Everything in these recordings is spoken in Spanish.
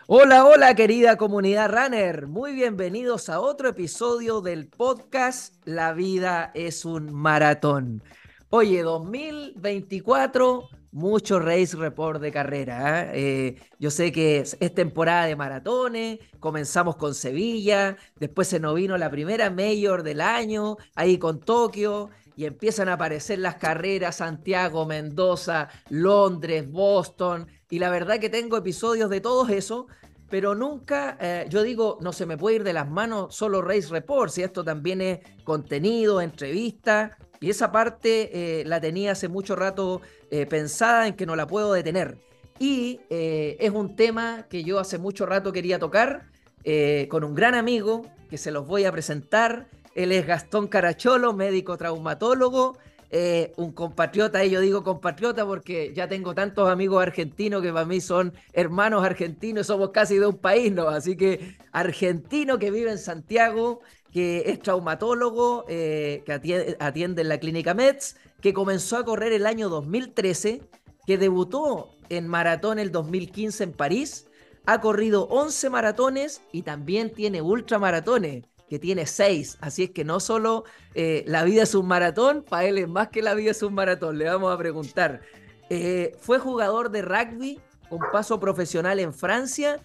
Hola, hola querida comunidad runner, muy bienvenidos a otro episodio del podcast La vida es un maratón. Oye, 2024, mucho race report de carrera. Yo sé que es temporada de maratones, comenzamos con Sevilla, después se nos vino la primera Major del año, ahí con Tokio, y empiezan a aparecer las carreras Santiago, Mendoza, Londres, Boston, y la verdad que tengo episodios de todos esos, pero nunca, yo digo, no se me puede ir de las manos solo Race Reports, y esto también es contenido, entrevista, y esa parte la tenía hace mucho rato pensada en que no la puedo detener. Y es un tema que yo hace mucho rato quería tocar con un gran amigo que se los voy a presentar. Él es Gastón Caracholo, médico traumatólogo, un compatriota, y yo digo compatriota porque ya tengo tantos amigos argentinos que para mí son hermanos argentinos, somos casi de un país, ¿no? Así que argentino que vive en Santiago, que es traumatólogo, que atiende en la clínica MEDS, que comenzó a correr el año 2013, que debutó en maratón el 2015 en París, ha corrido 11 maratones y también tiene ultramaratones, que tiene 6. Así es que no solo la vida es un maratón, para él es más que la vida es un maratón. Le vamos a preguntar. Fue jugador de rugby con paso profesional en Francia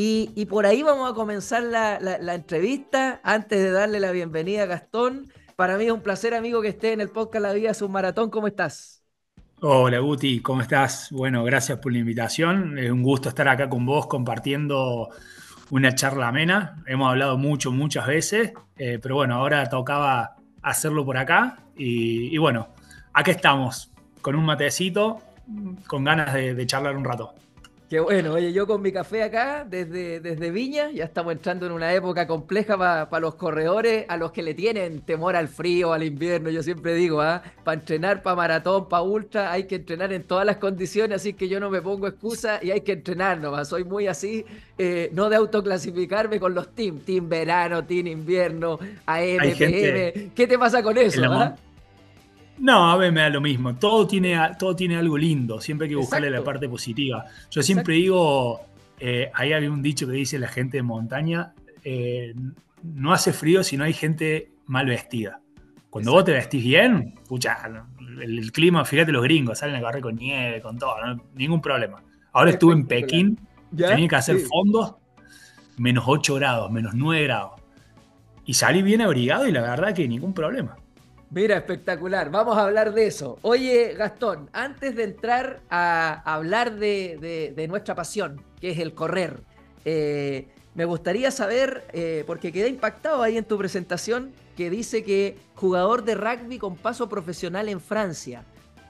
y por ahí vamos a comenzar la entrevista. Antes de darle la bienvenida a Gastón, para mí es un placer, amigo, que esté en el podcast La vida es un maratón. ¿Cómo estás? Hola Guti, ¿cómo estás? Bueno, gracias por la invitación. Es un gusto estar acá con vos compartiendo una charla amena. Hemos hablado muchas veces, pero bueno, ahora tocaba hacerlo por acá. Y bueno, acá estamos, con un matecito, con ganas de charlar un rato. Qué bueno, oye, yo con mi café acá desde Viña, ya estamos entrando en una época compleja para los corredores, a los que le tienen temor al frío, al invierno, yo siempre digo, para entrenar, para maratón, para ultra, hay que entrenar en todas las condiciones, así que yo no me pongo excusa y hay que entrenar nomás, soy muy así, no de autoclasificarme con los team verano, team invierno, Hay AM, gente PM, ¿qué te pasa con en eso, la ah? montaña. No, a ver, me da lo mismo. Todo tiene algo lindo. Siempre hay que buscarle la Exacto, parte positiva. Yo siempre exacto, digo, ahí había un dicho que dice la gente de montaña, eh, no hace frío si no hay gente mal vestida. Cuando vos te exacto, vestís bien, pucha, el clima, fíjate los gringos, salen a correr con nieve, con todo, ningún problema. Ahora estuve en espectacular. Pekín, tenía ¿Ya? que hacer Sí. fondos, -8 grados, -9 grados. Y salí bien abrigado y la verdad que ningún problema. Mira, espectacular. Vamos a hablar de eso. Oye, Gastón, antes de entrar a hablar de nuestra pasión, que es el correr, me gustaría saber, porque quedé impactado ahí en tu presentación, que dice que jugador de rugby con paso profesional en Francia.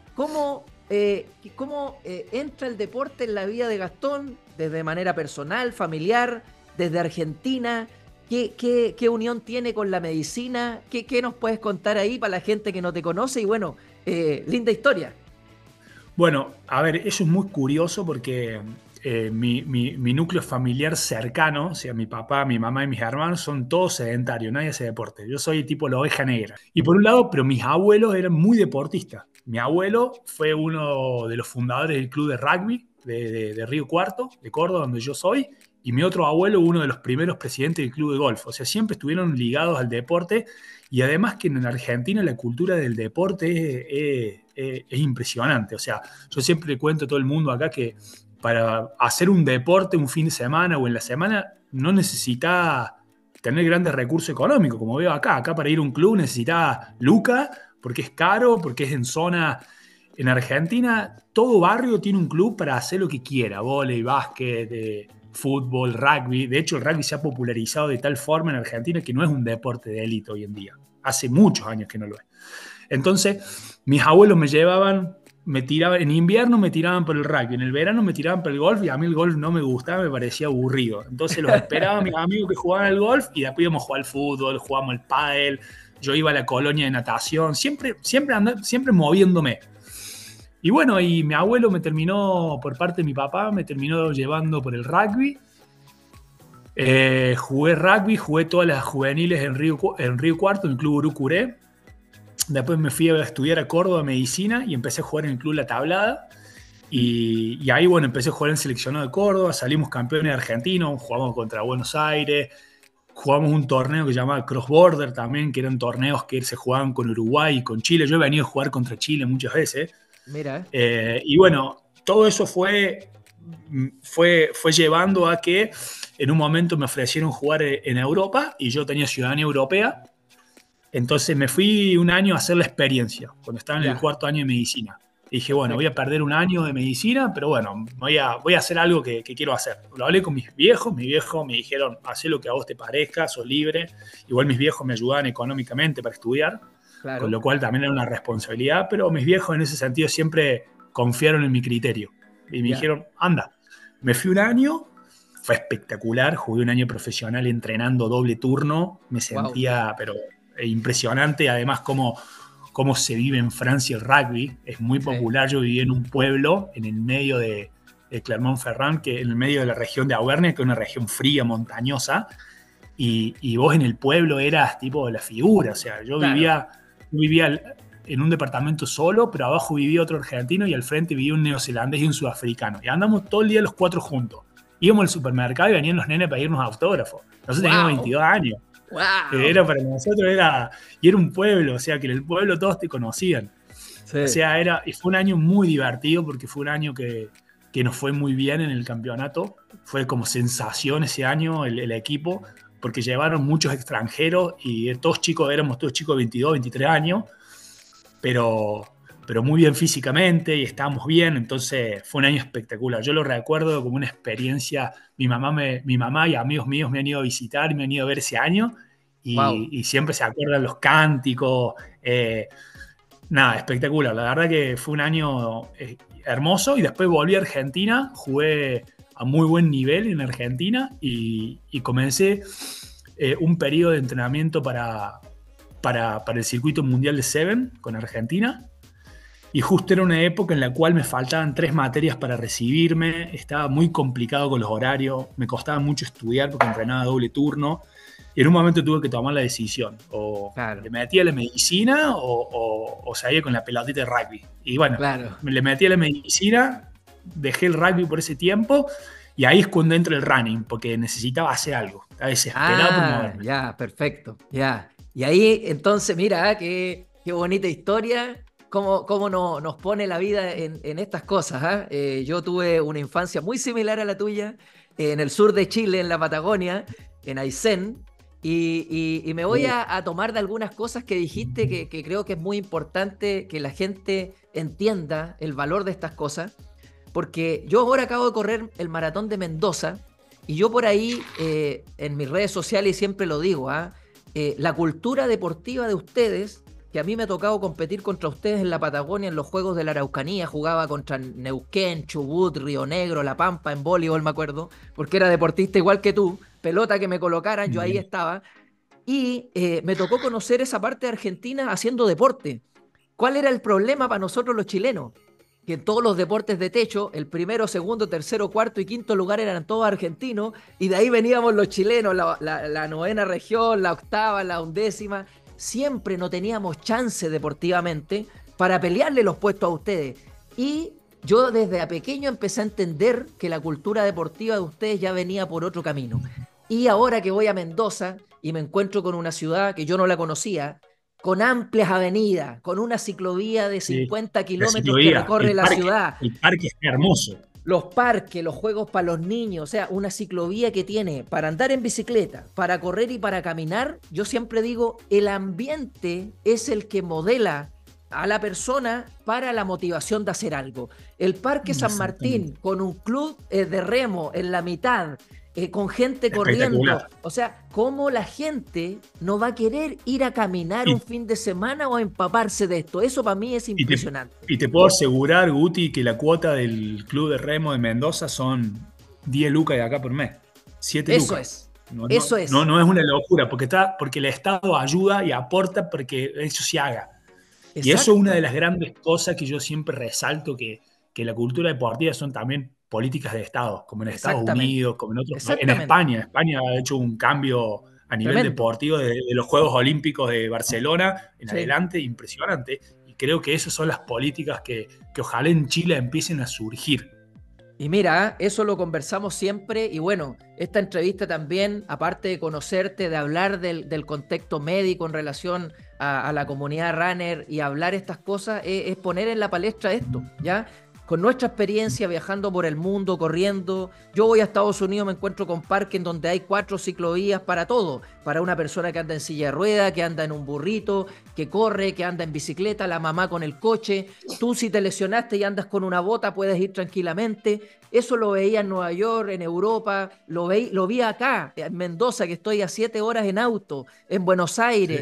¿Cómo entra el deporte en la vida de Gastón, desde manera personal, familiar, desde Argentina? ¿Qué unión tiene con la medicina? ¿Qué nos puedes contar ahí para la gente que no te conoce? Y bueno, linda historia. Bueno, a ver, eso es muy curioso porque mi núcleo familiar cercano, o sea, mi papá, mi mamá y mis hermanos, son todos sedentarios, nadie hace deporte. Yo soy tipo la oveja negra. Y por un lado, pero mis abuelos eran muy deportistas. Mi abuelo fue uno de los fundadores del club de rugby de Río Cuarto, de Córdoba, donde yo soy, y mi otro abuelo, uno de los primeros presidentes del club de golf. O sea, siempre estuvieron ligados al deporte y además que en Argentina la cultura del deporte es impresionante. O sea, yo siempre le cuento a todo el mundo acá que para hacer un deporte un fin de semana o en la semana no necesita tener grandes recursos económicos, como veo acá. Acá para ir a un club necesita lucas, porque es caro, porque es en zona. En Argentina, todo barrio tiene un club para hacer lo que quiera: vóley, básquet, fútbol, rugby. De hecho, el rugby se ha popularizado de tal forma en Argentina que no es un deporte de élite hoy en día. Hace muchos años que no lo es. Entonces, mis abuelos me llevaban, me tiraban, en invierno me tiraban por el rugby, en el verano me tiraban por el golf y a mí el golf no me gustaba, me parecía aburrido. Entonces los esperaba a mis amigos que jugaban al golf y después íbamos a jugar al fútbol, jugábamos al pádel, yo iba a la colonia de natación, siempre moviéndome. Y bueno, y mi abuelo me terminó, por parte de mi papá, me terminó llevando por el rugby. Jugué rugby, jugué todas las juveniles en Río Cuarto, en el Club Urucuré. Después me fui a estudiar a Córdoba medicina y empecé a jugar en el Club La Tablada. Y ahí, bueno, empecé a jugar en seleccionado de Córdoba, salimos campeones argentinos, jugamos contra Buenos Aires, jugamos un torneo que se llamaba Cross Border también, que eran torneos que se jugaban con Uruguay y con Chile. Yo he venido a jugar contra Chile muchas veces. Mira, Y bueno, todo eso fue llevando a que en un momento me ofrecieron jugar en Europa y yo tenía ciudadanía europea. Entonces me fui un año a hacer la experiencia, cuando estaba en el ya, cuarto año de medicina. Y dije, bueno, voy a perfecto. perder un año de medicina, pero bueno, voy a hacer algo que quiero hacer. Lo hablé con mis viejos me dijeron, haz lo que a vos te parezca, sos libre. Igual mis viejos me ayudaban económicamente para estudiar, con Claro, lo cual también era una responsabilidad, pero mis viejos en ese sentido siempre confiaron en mi criterio. Y me ya. dijeron, anda, me fui un año, fue espectacular, jugué un año profesional entrenando doble turno, me Wow. sentía, pero impresionante, además cómo se vive en Francia el rugby, es muy Sí. popular, yo viví en un pueblo en el medio de Clermont-Ferrand, que en el medio de la región de Auvergne, que es una región fría, montañosa, y vos en el pueblo eras tipo la figura, o sea, Claro. yo vivía en un departamento solo, pero abajo vivía otro argentino y al frente vivía un neozelandés y un sudafricano. Y andamos todo el día los cuatro juntos. Íbamos al supermercado y venían los nenes para irnos autógrafos. Nosotros teníamos Wow. 22 años. Wow. Era para nosotros, y era un pueblo, o sea, que en el pueblo todos te conocían. O Sí. sea, y fue un año muy divertido porque fue un año que nos fue muy bien en el campeonato. Fue como sensación ese año el equipo, porque llevaron muchos extranjeros y éramos todos chicos de 22, 23 años, pero, pero muy bien físicamente y estábamos bien, entonces fue un año espectacular. Yo lo recuerdo como una experiencia. Mi mamá y amigos míos me han ido a visitar y me han ido a ver ese año Wow. y siempre se acuerdan los cánticos. Nada, espectacular. La verdad que fue un año hermoso y después volví a Argentina, jugué a muy buen nivel en Argentina y comencé un periodo de entrenamiento para el circuito mundial de Seven con Argentina. Y justo era una época en la cual me faltaban 3 materias para recibirme, estaba muy complicado con los horarios, me costaba mucho estudiar porque entrenaba doble turno. Y en un momento tuve que tomar la decisión, o Claro. le metía a la medicina o salía con la pelotita de rugby. Y bueno, Claro. me le metí a la medicina, dejé el rugby por ese tiempo y ahí es cuando entra el running, porque necesitaba hacer algo, estaba desesperado por Ah, moverme. ya, perfecto. Ya. Y ahí, entonces, mira, qué bonita historia. Cómo nos pone la vida en estas cosas. Yo tuve una infancia muy similar a la tuya, en el sur de Chile, en la Patagonia, en Aysén. Y me voy Uh, a tomar de algunas cosas que dijiste que creo que es muy importante que la gente entienda el valor de estas cosas. Porque yo ahora acabo de correr el maratón de Mendoza y yo por ahí en mis redes sociales siempre lo digo, la cultura deportiva de ustedes, que a mí me ha tocado competir contra ustedes en la Patagonia, en los Juegos de la Araucanía, jugaba contra Neuquén, Chubut, Río Negro, La Pampa, en voleibol me acuerdo, porque era deportista igual que tú, pelota que me colocaran, yo ahí estaba, y me tocó conocer esa parte de Argentina haciendo deporte. ¿Cuál era el problema para nosotros los chilenos? Que en todos los deportes de techo, el primero, segundo, tercero, cuarto y quinto lugar eran todos argentinos, y de ahí veníamos los chilenos, la novena región, la octava, la undécima. Siempre no teníamos chance deportivamente para pelearle los puestos a ustedes. Y yo desde a pequeño empecé a entender que la cultura deportiva de ustedes ya venía por otro camino. Y ahora que voy a Mendoza y me encuentro con una ciudad que yo no la conocía, con amplias avenidas, con una ciclovía de sí, 50 la kilómetros que ciclovía, recorre la ciudad, el parque es hermoso. los parques, los juegos para los niños, o sea, una ciclovía que tiene para andar en bicicleta, para correr y para caminar. Yo siempre digo, el ambiente es el que modela a la persona para la motivación de hacer algo. El Parque San Exactamente. Martín con un club de remo en la mitad, con gente corriendo. Espectacular. O sea, ¿cómo la gente no va a querer ir a caminar un Y, fin de semana o a empaparse de esto? Eso para mí es y te, impresionante. y te puedo asegurar, Guti, que la cuota del Club de Remo de Mendoza son 10 lucas de acá por mes. 7 Eso lucas. es, No, no, eso no, es. no es una locura, porque el Estado ayuda y aporta porque eso se haga. Y eso es una de Exacto, las grandes cosas que yo siempre resalto, que la cultura deportiva son también políticas de Estado, como en Estados exactamente, Unidos, como en otros países. En exactamente. España, España ha hecho un cambio a nivel Tremendo. deportivo de los Juegos Olímpicos de Barcelona en Sí, adelante, impresionante. creo que esas son las políticas que ojalá en Chile empiecen a surgir. Y mira, eso lo conversamos siempre y bueno, esta entrevista también, aparte de conocerte, de hablar del contexto médico en relación a la comunidad runner y hablar estas cosas, es poner en la palestra esto, ¿ya? Con nuestra experiencia viajando por el mundo, corriendo, yo voy a Estados Unidos, me encuentro con parques en donde hay 4 ciclovías para todo, para una persona que anda en silla de rueda, que anda en un burrito, que corre, que anda en bicicleta, la mamá con el coche, tú si te lesionaste y andas con una bota puedes ir tranquilamente. Eso lo veía en Nueva York, en Europa, lo vi acá, en Mendoza, que estoy a 7 horas en auto, en Buenos Aires,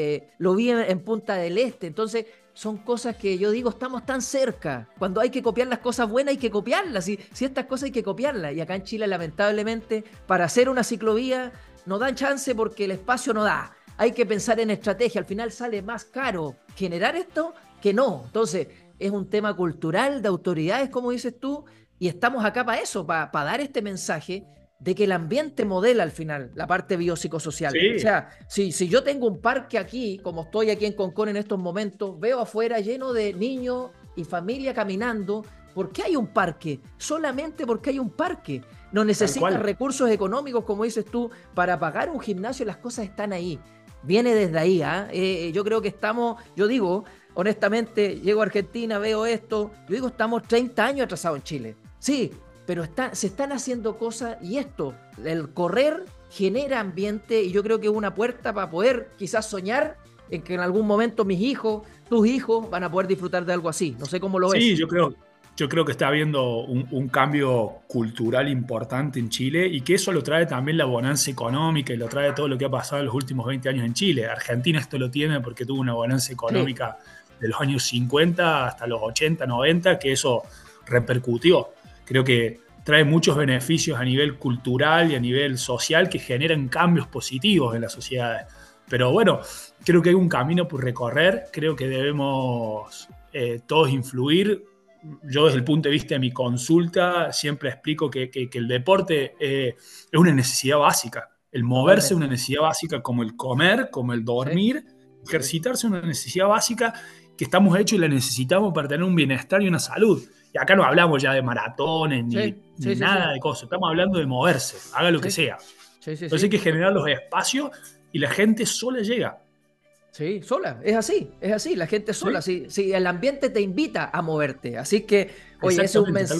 lo vi en Punta del Este. Entonces, son cosas que yo digo, estamos tan cerca. Cuando hay que copiar las cosas buenas, hay que copiarlas. Si estas cosas hay que copiarlas. Y acá en Chile, lamentablemente, para hacer una ciclovía, no dan chance porque el espacio no da. Hay que pensar en estrategia. Al final sale más caro generar esto que no. Entonces, es un tema cultural, de autoridades, como dices tú, y estamos acá para eso, para dar este mensaje de que el ambiente modela al final la parte biopsicosocial. Sí. O sea, si yo tengo un parque aquí, como estoy aquí en Concón en estos momentos, veo afuera lleno de niños y familia caminando. ¿Por qué hay un parque? Solamente porque hay un parque. No necesitas recursos económicos, como dices tú, para pagar un gimnasio. Las cosas están ahí. Viene desde ahí. Yo creo que estamos, yo digo, honestamente, llego a Argentina, veo esto, yo digo, estamos 30 años atrasados en Chile. Sí, pero se están haciendo cosas y esto, el correr genera ambiente y yo creo que es una puerta para poder quizás soñar en que en algún momento mis hijos, tus hijos van a poder disfrutar de algo así. No sé cómo lo ves. Sí, yo creo que está habiendo un cambio cultural importante en Chile y que eso lo trae también la bonanza económica y lo trae todo lo que ha pasado en los últimos 20 años en Chile. Argentina esto lo tiene porque tuvo una bonanza económica de los años 50 hasta los 80, 90, que eso repercutió. Creo que trae muchos beneficios a nivel cultural y a nivel social que generan cambios positivos en las sociedades. Pero bueno, creo que hay un camino por recorrer, creo que debemos todos influir. Yo desde el punto de vista de mi consulta siempre explico que el deporte es una necesidad básica. El moverse es una necesidad básica como el comer, como el dormir. Ejercitarse es una necesidad básica que estamos hechos y la necesitamos para tener un bienestar y una salud. Y acá no hablamos ya de maratones ni nada de cosas. Estamos hablando de moverse, haga lo que sea. Entonces hay que generar los espacios y la gente sola llega. Sí, sola, es así, la gente sola, sí, el ambiente te invita a moverte, así que, oye, ese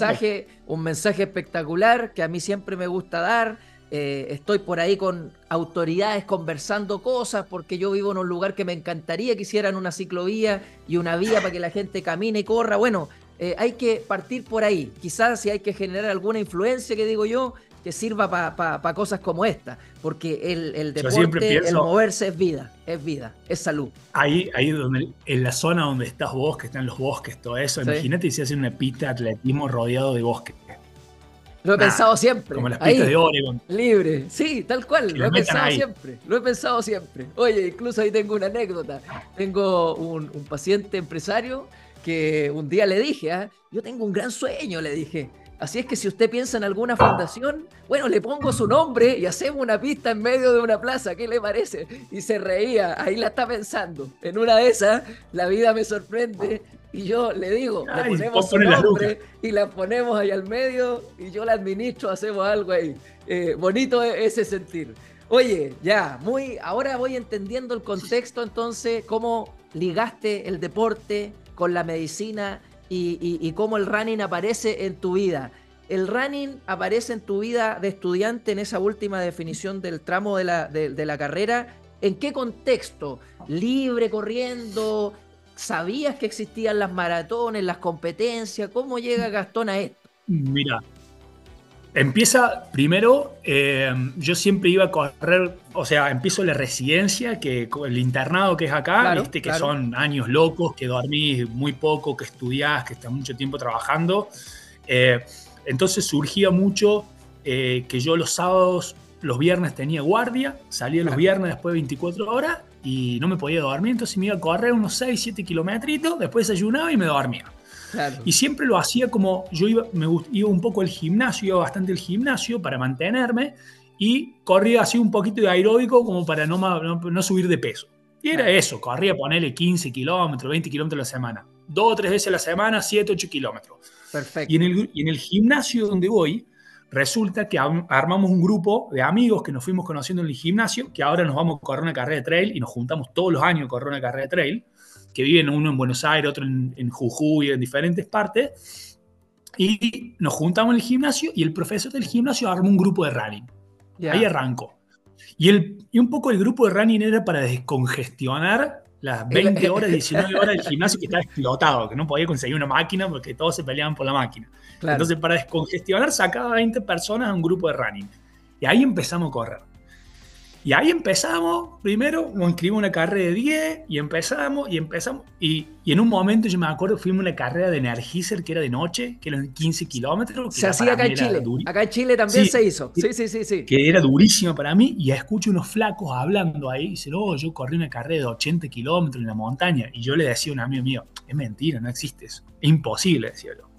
es un mensaje espectacular que a mí siempre me gusta dar. Estoy por ahí con autoridades conversando cosas porque yo vivo en un lugar que me encantaría que hicieran una ciclovía y una vía para que la gente camine y corra. Bueno, hay que partir por ahí, quizás si hay que generar alguna influencia, que digo yo, que sirva para cosas como esta, porque el deporte, el moverse es vida, es salud. Ahí donde, en la zona donde estás vos, que están los bosques, todo eso, imagínate si hacen una pista de atletismo rodeado de bosques. Lo he pensado siempre. Como las pistas de Oregon. Libre, sí, tal cual, lo he pensado siempre. Oye, incluso ahí tengo una anécdota. Tengo un paciente empresario que un día le dije, yo tengo un gran sueño, le dije. Así es que si usted piensa en alguna fundación, bueno, le pongo su nombre y hacemos una pista en medio de una plaza, ¿qué le parece? Y se reía, ahí la está pensando. En una de esas, la vida me sorprende y yo le digo, le ponemos su nombre y la ponemos ahí al medio y yo la administro, hacemos algo ahí. Bonito ese sentir. Oye, ahora voy entendiendo el contexto, entonces, cómo ligaste el deporte con la medicina y cómo el running aparece en tu vida. El running aparece en tu vida de estudiante en esa última definición del tramo de la carrera. ¿En qué contexto? ¿Libre, corriendo? ¿Sabías que existían las maratones, las competencias? ¿Cómo llega Gastón a esto? Mira, empieza primero, yo siempre iba a correr, o sea, empiezo la residencia, el internado que es acá, que son años locos, que dormís muy poco, que estudiás, que estás mucho tiempo trabajando. Entonces surgía mucho que yo los sábados, los viernes tenía guardia, salía los viernes después de 24 horas y no me podía dormir, entonces me iba a correr unos 6, 7 kilometritos, después desayunaba y me dormía. Claro. Y siempre lo hacía como, me iba un poco al gimnasio, iba bastante al gimnasio para mantenerme y corría así un poquito de aeróbico como para no subir de peso. Y era eso, corría, ponerle 15 kilómetros, 20 kilómetros a la semana. 2 o 3 veces a la semana, 7, 8 kilómetros. Y Perfecto. en el gimnasio donde voy, resulta que armamos un grupo de amigos que nos fuimos conociendo en el gimnasio, que ahora nos vamos a correr una carrera de trail y nos juntamos todos los años a correr una carrera de trail, que viven uno en Buenos Aires, otro en Jujuy, en diferentes partes. Y nos juntamos en el gimnasio y el profesor del gimnasio armó un grupo de running. Ahí Ya. arrancó. Y un poco el grupo de running era para descongestionar las 20 horas, 19 horas del gimnasio que estaba explotado, que no podía conseguir una máquina porque todos se peleaban por la máquina. Claro. Entonces, para descongestionar, sacaba 20 personas a un grupo de running. Y ahí empezamos a correr. Y ahí empezamos, primero nos inscribimos en una carrera de 10 y empezamos. Y en un momento yo me acuerdo, fuimos a una carrera de Energizer que era de noche, que eran 15 kilómetros, que Se ya hacía para acá mí en era Chile. durísimo. Acá en Chile también Sí, se hizo. Sí, sí, sí, sí. que era durísima para mí, y escucho unos flacos hablando ahí, y dicen, oh, yo corrí una carrera de 80 kilómetros en la montaña, y yo le decía a un amigo mío, es mentira, no existe eso, es imposible, decía yo.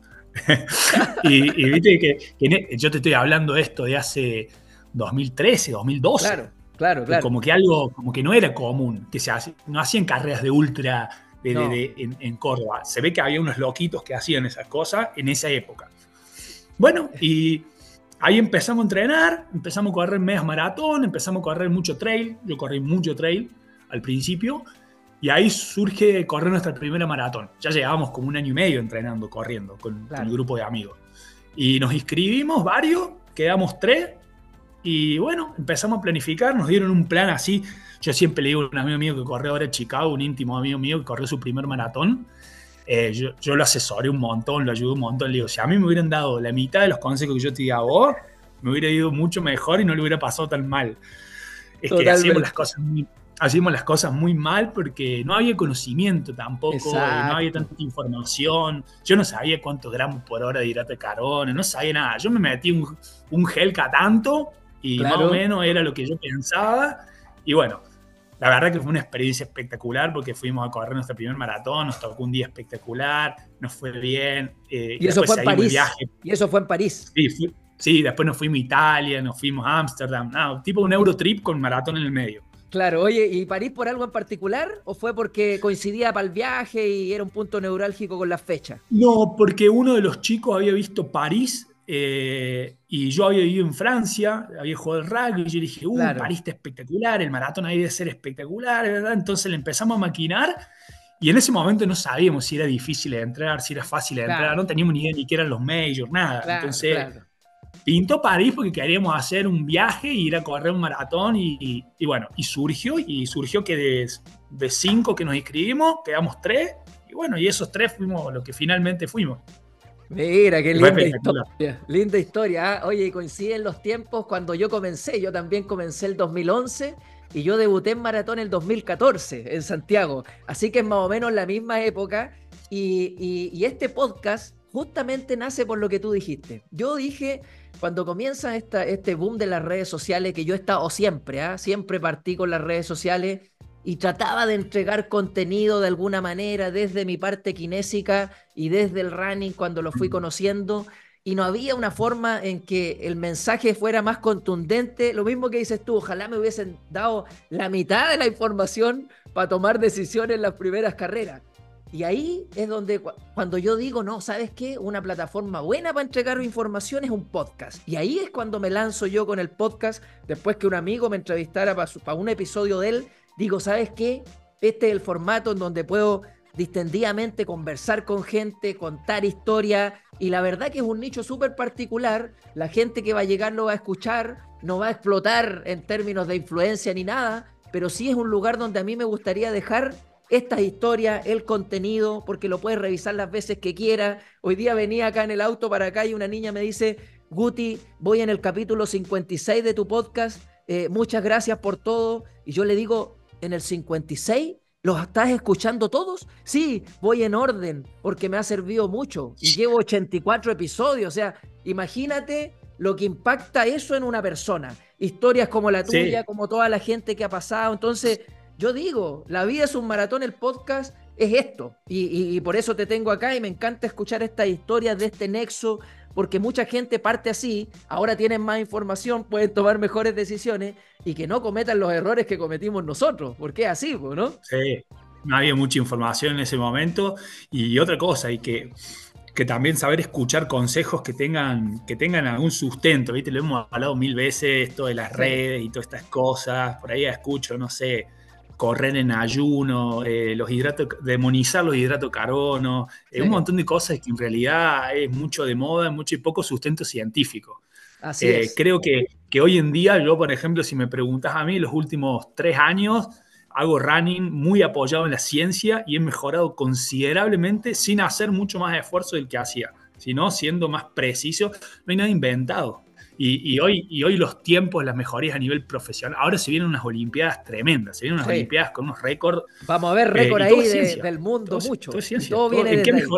y viste yo te estoy hablando de esto de hace 2013, 2012, Claro, claro, claro. como que algo, como que no era común, que no hacían carreras de ultra No. en Córdoba, se ve que había unos loquitos que hacían esas cosas en esa época. Bueno, y ahí empezamos a entrenar, empezamos a correr medias maratón, empezamos a correr mucho trail. Yo corrí mucho trail al principio. Y ahí surge correr nuestra primera maratón. Ya llevábamos como 1 año y medio entrenando, corriendo con el grupo de amigos. Y nos inscribimos varios, quedamos 3. Y bueno, empezamos a planificar, nos dieron un plan así. Yo siempre le digo a un amigo mío que corre ahora en Chicago, un íntimo amigo mío que corrió su primer maratón. Yo lo asesoré un montón, lo ayudé un montón. Le digo, si a mí me hubieran dado la mitad de los consejos que yo te di a vos, me hubiera ido mucho mejor y no le hubiera pasado tan mal. Es que hacíamos las cosas muy mal porque no había conocimiento tampoco, no había tanta información. Yo no sabía cuántos gramos por hora de hidrato de carbono, no sabía nada. Yo me metí un gel cada tanto y más o menos era lo que yo pensaba. Y bueno, la verdad que fue una experiencia espectacular porque fuimos a correr nuestro primer maratón, nos tocó un día espectacular, nos fue bien. Y eso fue en París. Y eso fue en París. Sí, después nos fuimos a Italia, nos fuimos a Ámsterdam, tipo un Eurotrip con maratón en el medio. Claro, oye, ¿y París por algo en particular o fue porque coincidía para el viaje y era un punto neurálgico con las fechas? No, porque uno de los chicos había visto París y yo había vivido en Francia, había jugado el rugby y yo dije, claro. París está espectacular, el maratón ahí debe ser espectacular, ¿verdad? Entonces le empezamos a maquinar y en ese momento no sabíamos si era difícil de entrar, si era fácil de entrar, no teníamos ni idea ni qué eran los majors, nada. Entonces pintó París porque queríamos hacer un viaje y ir a correr un maratón y bueno, y surgió que de 5 que nos inscribimos, quedamos 3 y bueno, y esos 3 fuimos los que finalmente fuimos. Mira, qué linda historia. Linda historia. ¿Eh? Oye, coinciden los tiempos cuando yo comencé. Yo también comencé el 2011 y yo debuté en maratón el 2014 en Santiago. Así que es más o menos la misma época. Y este podcast justamente nace por lo que tú dijiste. Yo dije, cuando comienza este boom de las redes sociales, que yo he estado siempre, siempre partí con las redes sociales y trataba de entregar contenido de alguna manera desde mi parte kinésica y desde el running cuando lo fui conociendo, y no había una forma en que el mensaje fuera más contundente. Lo mismo que dices tú, ojalá me hubiesen dado la mitad de la información para tomar decisiones en las primeras carreras. Y ahí es donde cuando yo digo, no, ¿sabes qué? Una plataforma buena para entregar información es un podcast. Y ahí es cuando me lanzo yo con el podcast, después que un amigo me entrevistara para un episodio de él. Digo, ¿sabes qué? Este es el formato en donde puedo distendidamente conversar con gente, contar historias, y la verdad que es un nicho súper particular. La gente que va a llegar lo va a escuchar, no va a explotar en términos de influencia ni nada, pero sí es un lugar donde a mí me gustaría dejar estas historias, el contenido, porque lo puedes revisar las veces que quieras. Hoy día venía acá en el auto para acá y una niña me dice, Guti, voy en el capítulo 56 de tu podcast, muchas gracias por todo. Y yo le digo, ¿en el 56? ¿Los estás escuchando todos? Sí, voy en orden, porque me ha servido mucho. Y llevo 84 episodios, o sea, imagínate lo que impacta eso en una persona. Historias como la tuya, como toda la gente que ha pasado. Entonces, yo digo, la vida es un maratón, el podcast es esto. Y por eso te tengo acá y me encanta escuchar estas historias de este nexo porque mucha gente parte así, ahora tienen más información, pueden tomar mejores decisiones y que no cometan los errores que cometimos nosotros, porque es así, ¿no? Sí, no había mucha información en ese momento. Y otra cosa, y que también saber escuchar consejos que tengan algún sustento, ¿viste? Lo hemos hablado mil veces, esto de las redes y todas estas cosas. Por ahí escucho, no sé, correr en ayuno, los hidratos, demonizar los hidratos de carbono, un montón de cosas que en realidad es mucho de moda, mucho y poco sustento científico. Así es. Creo que hoy en día, yo, por ejemplo, si me preguntas a mí, los últimos 3 años hago running muy apoyado en la ciencia y he mejorado considerablemente sin hacer mucho más esfuerzo del que hacía, sino siendo más preciso. No hay nada inventado. Y hoy los tiempos, las mejorías a nivel profesional. Ahora se vienen unas Olimpiadas tremendas, se vienen unas Olimpiadas con unos récords. Vamos a ver récord ahí del mundo, mucho. Todo es ciencia. Todo viene desde ahí.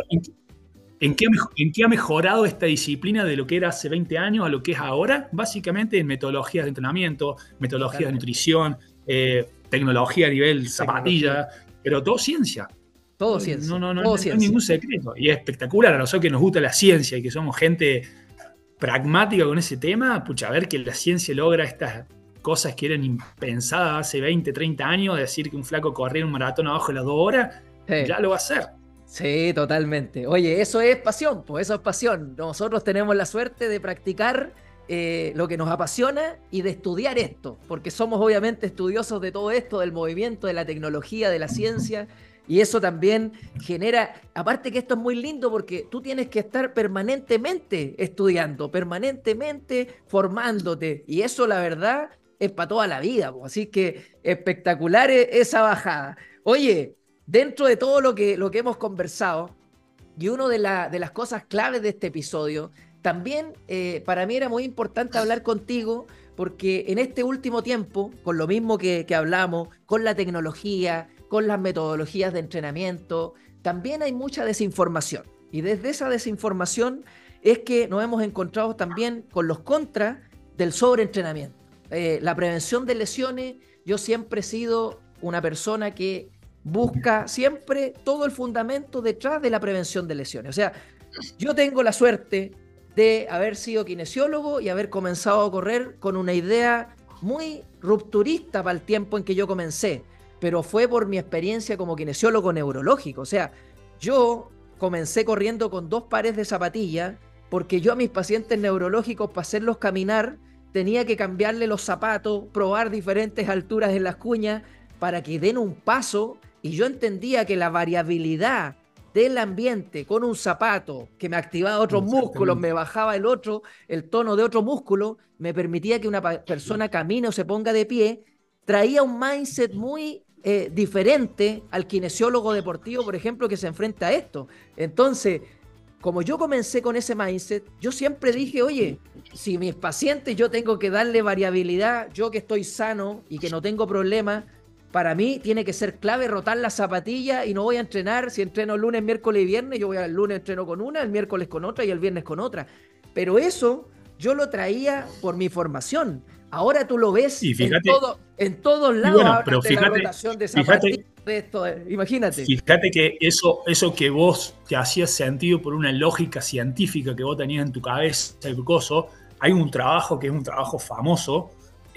¿En qué ha mejorado esta disciplina de lo que era hace 20 años a lo que es ahora? Básicamente en metodologías de entrenamiento, metodologías de nutrición, tecnología a nivel zapatilla, pero todo ciencia. Todo ciencia. No hay ningún secreto. Y es espectacular. A nosotros que nos gusta la ciencia y que somos gente pragmática con ese tema, pucha, a ver que la ciencia logra estas cosas que eran impensadas hace 20, 30 años, decir que un flaco corría un maratón abajo de las 2 horas, ya lo va a hacer. Sí, totalmente. Oye, eso es pasión, pues eso es pasión. Nosotros tenemos la suerte de practicar lo que nos apasiona y de estudiar esto, porque somos obviamente estudiosos de todo esto, del movimiento, de la tecnología, de la ciencia, y eso también genera, aparte que esto es muy lindo porque tú tienes que estar permanentemente estudiando, permanentemente formándote, y eso la verdad es para toda la vida, pues. Así que espectacular esa bajada. Oye, dentro de todo lo que hemos conversado, y una de las cosas claves de este episodio, también para mí era muy importante hablar contigo, porque en este último tiempo, con lo mismo que hablamos, con la tecnología, con las metodologías de entrenamiento, también hay mucha desinformación. Y desde esa desinformación es que nos hemos encontrado también con los contras del sobreentrenamiento. La prevención de lesiones, yo siempre he sido una persona que busca siempre todo el fundamento detrás de la prevención de lesiones. O sea, yo tengo la suerte de haber sido kinesiólogo y haber comenzado a correr con una idea muy rupturista para el tiempo en que yo comencé, pero fue por mi experiencia como kinesiólogo neurológico. O sea, yo comencé corriendo con 2 pares de zapatillas porque yo a mis pacientes neurológicos, para hacerlos caminar, tenía que cambiarle los zapatos, probar diferentes alturas en las cuñas para que den un paso, y yo entendía que la variabilidad del ambiente con un zapato que me activaba otros músculos, me bajaba el tono de otro músculo, me permitía que una persona camine o se ponga de pie, traía un mindset muy diferente al kinesiólogo deportivo, por ejemplo, que se enfrenta a esto. Entonces, como yo comencé con ese mindset, yo siempre dije, oye, si mis pacientes yo tengo que darle variabilidad, yo que estoy sano y que no tengo problemas, para mí tiene que ser clave rotar las zapatillas y no voy a entrenar. Si entreno lunes, miércoles y viernes, yo voy al lunes entreno con una, el miércoles con otra y el viernes con otra. Pero eso yo lo traía por mi formación. Ahora tú lo ves y fíjate, en todos lados. Bueno, pero fíjate, de la rotación de zapatillas, de esto, imagínate. Fíjate que eso que vos te hacías sentido por una lógica científica que vos tenías en tu cabeza, el coso, hay un trabajo que es un trabajo famoso,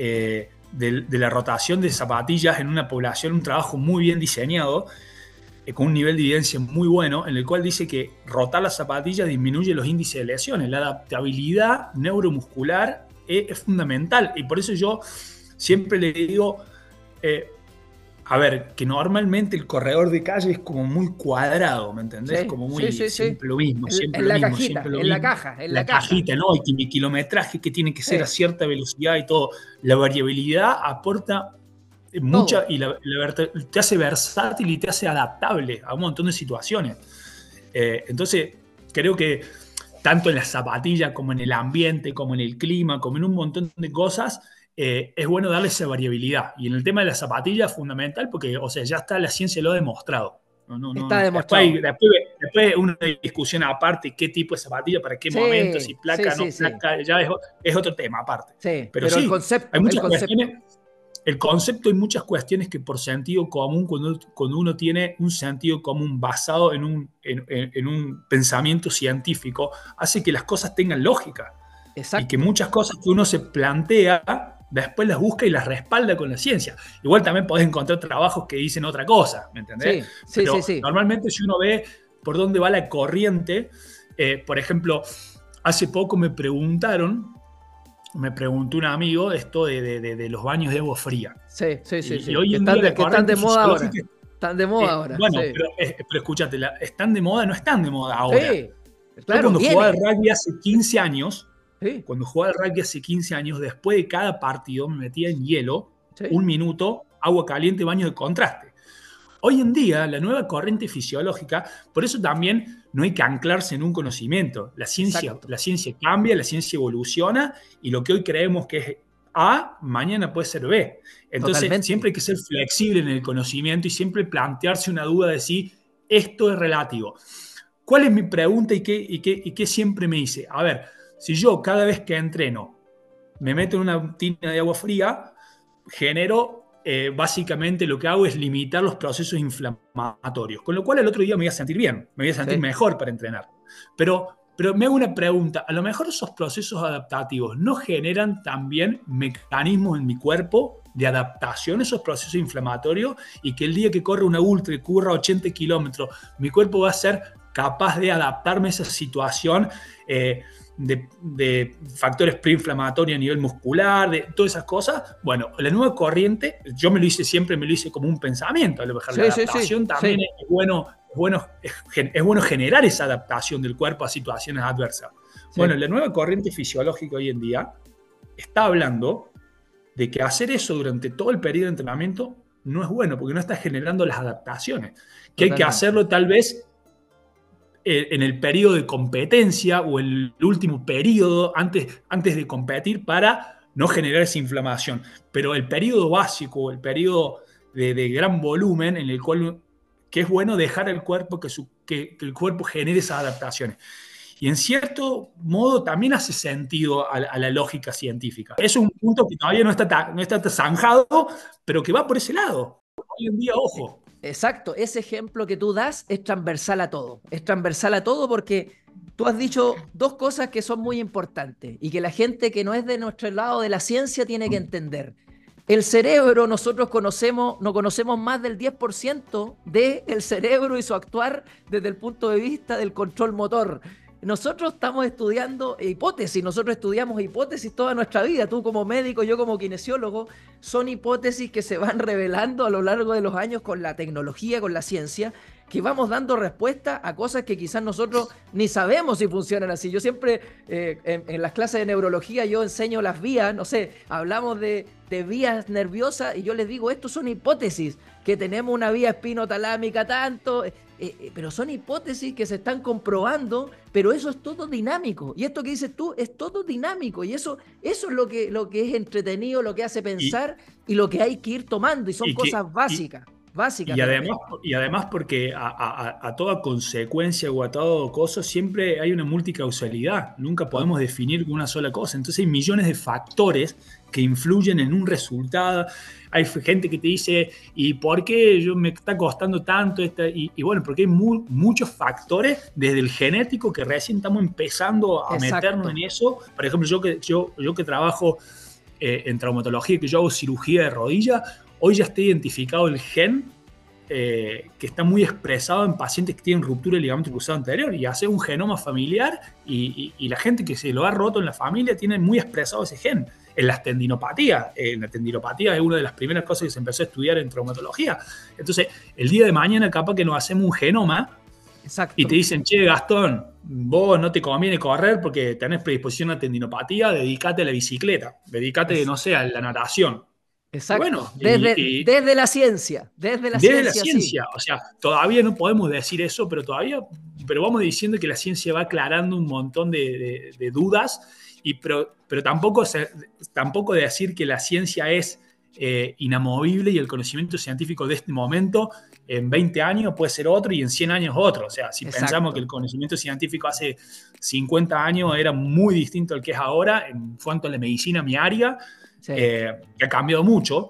de la rotación de zapatillas en una población, un trabajo muy bien diseñado, con un nivel de evidencia muy bueno, en el cual dice que rotar las zapatillas disminuye los índices de lesiones. La adaptabilidad neuromuscular es fundamental, y por eso yo siempre le digo, a ver, que normalmente el corredor de calle es como muy cuadrado, ¿me entendés? Sí, como muy siempre lo mismo, siempre en lo la mismo, cajita, siempre lo en mismo. la caja, en la cajita, ¿no? Y mi kilometraje que tiene que ser a cierta velocidad y todo. La variabilidad aporta mucha todo. Y te hace versátil y te hace adaptable a un montón de situaciones. Entonces, creo que tanto en las zapatillas como en el ambiente, como en el clima, como en un montón de cosas, es bueno darle esa variabilidad. Y en el tema de las zapatillas es fundamental porque, o sea, ya está, la ciencia lo ha demostrado. Está demostrado. Después una discusión aparte, qué tipo de zapatilla, para qué momento, si placa, no placa, ya es otro tema aparte. Sí, pero sí, el concepto, hay muchas cuestiones. el concepto, hay muchas cuestiones que por sentido común, cuando uno tiene un sentido común basado en un pensamiento científico, hace que las cosas tengan lógica. Y que Exacto. muchas cosas que uno se plantea, después las busca y las respalda con la ciencia. Igual también podés encontrar trabajos que dicen otra cosa, ¿me entendés? Sí, sí, Pero sí, sí. normalmente si uno ve por dónde va la corriente, por ejemplo, hace poco me preguntó un amigo esto de los baños de agua fría. Sí, sí, sí, Y sí. hoy en día la Que están de corriente moda ahora. fisiológica, Están de moda ahora. bueno, Sí. pero escúchate, ¿están de moda? No están de moda ahora. Sí. Yo Claro, cuando jugaba al viene. rugby hace 15 años, Sí, después de cada partido me metía en hielo, sí. 1 minuto, agua caliente, baño de contraste. Hoy en día, la nueva corriente fisiológica, por eso también no hay que anclarse en un conocimiento. Exacto. La ciencia cambia, la ciencia evoluciona y lo que hoy creemos que es A, mañana puede ser B. Entonces, Totalmente. siempre hay que ser flexible en el conocimiento y siempre plantearse una duda de si esto es relativo. ¿Cuál es mi pregunta y qué siempre me hice? A ver, si yo cada vez que entreno me meto en una tina de agua fría, genero, básicamente lo que hago es limitar los procesos inflamatorios, con lo cual el otro día me voy a sentir bien, me voy a sentir Sí, mejor para entrenar. Pero me hago una pregunta, a lo mejor esos procesos adaptativos no generan también mecanismos en mi cuerpo de adaptación a esos procesos inflamatorios y que el día que corre una ultra y corra 80 kilómetros, mi cuerpo va a ser capaz de adaptarme a esa situación, de factores preinflamatorios a nivel muscular, de todas esas cosas. Bueno, la nueva corriente, yo siempre me lo hice como un pensamiento, a lo mejor la sí, sí, sí, adaptación también sí. es bueno generar esa adaptación del cuerpo a situaciones adversas. Bueno, Sí. la nueva corriente fisiológica hoy en día está hablando de que hacer eso durante todo el periodo de entrenamiento no es bueno, porque no está generando las adaptaciones, que hay que Totalmente. hacerlo tal vez en el periodo de competencia o el último periodo antes de competir para no generar esa inflamación. Pero el periodo básico, el periodo de gran volumen en el cual que es bueno dejar al cuerpo que el cuerpo genere esas adaptaciones. Y en cierto modo también hace sentido a la lógica científica. Es un punto que todavía no está zanjado, pero que va por ese lado. Hoy en día, ojo. Exacto, ese ejemplo que tú das es transversal a todo. Es transversal a todo porque tú has dicho dos cosas que son muy importantes y que la gente que no es de nuestro lado de la ciencia tiene que entender. El cerebro, nosotros conocemos, no conocemos más del 10% del cerebro y su actuar desde el punto de vista del control motor. Nosotros estamos estudiando hipótesis, nosotros estudiamos hipótesis toda nuestra vida, tú como médico, yo como kinesiólogo, son hipótesis que se van revelando a lo largo de los años con la tecnología, con la ciencia, que vamos dando respuesta a cosas que quizás nosotros ni sabemos si funcionan así. Yo siempre en las clases de neurología yo enseño las vías, no sé, hablamos de vías nerviosas y yo les digo, estos son hipótesis, que tenemos una vía espinotalámica tanto, pero son hipótesis que se están comprobando, pero eso es todo dinámico. Y esto que dices tú es todo dinámico. Y eso es lo que es entretenido, lo que hace Y, pensar y lo que hay que ir tomando. Y son y que, cosas básicas, básicas Y de la además, mente. y además porque a toda consecuencia o a todo cosa siempre hay una multicausalidad. Nunca podemos definir una sola cosa. Entonces hay millones de factores que influyen en un resultado. Hay gente que te dice, ¿y por qué me está costando tanto? Y bueno, porque hay muchos factores, desde el genético, que recién estamos empezando a meternos en Exacto. eso. Por ejemplo, yo que trabajo en traumatología, que yo hago cirugía de rodilla, hoy ya está identificado el gen que está muy expresado en pacientes que tienen ruptura del ligamento cruzado anterior y hace un genoma familiar y la gente que se lo ha roto en la familia tiene muy expresado ese gen. En las tendinopatías, la tendinopatía es una de las primeras cosas que se empezó a estudiar en traumatología. Entonces, el día de mañana capaz que nos hacemos un genoma y te Exacto. dicen, che, Gastón, vos no te conviene correr porque tenés predisposición a tendinopatía, dedícate a la bicicleta, dedícate, Es, no sé, a la natación. Y exacto. bueno, y Desde la desde la ciencia, sí. ciencia, o sea, todavía no podemos decir eso, pero vamos diciendo que la ciencia va aclarando un montón de dudas, pero tampoco decir que la ciencia es inamovible y el conocimiento científico de este momento en 20 años puede ser otro y en 100 años otro. O sea, si pensamos que Exacto. el conocimiento científico hace 50 años era muy distinto al que es ahora, en cuanto a la medicina, mi área, Sí. que ha cambiado mucho.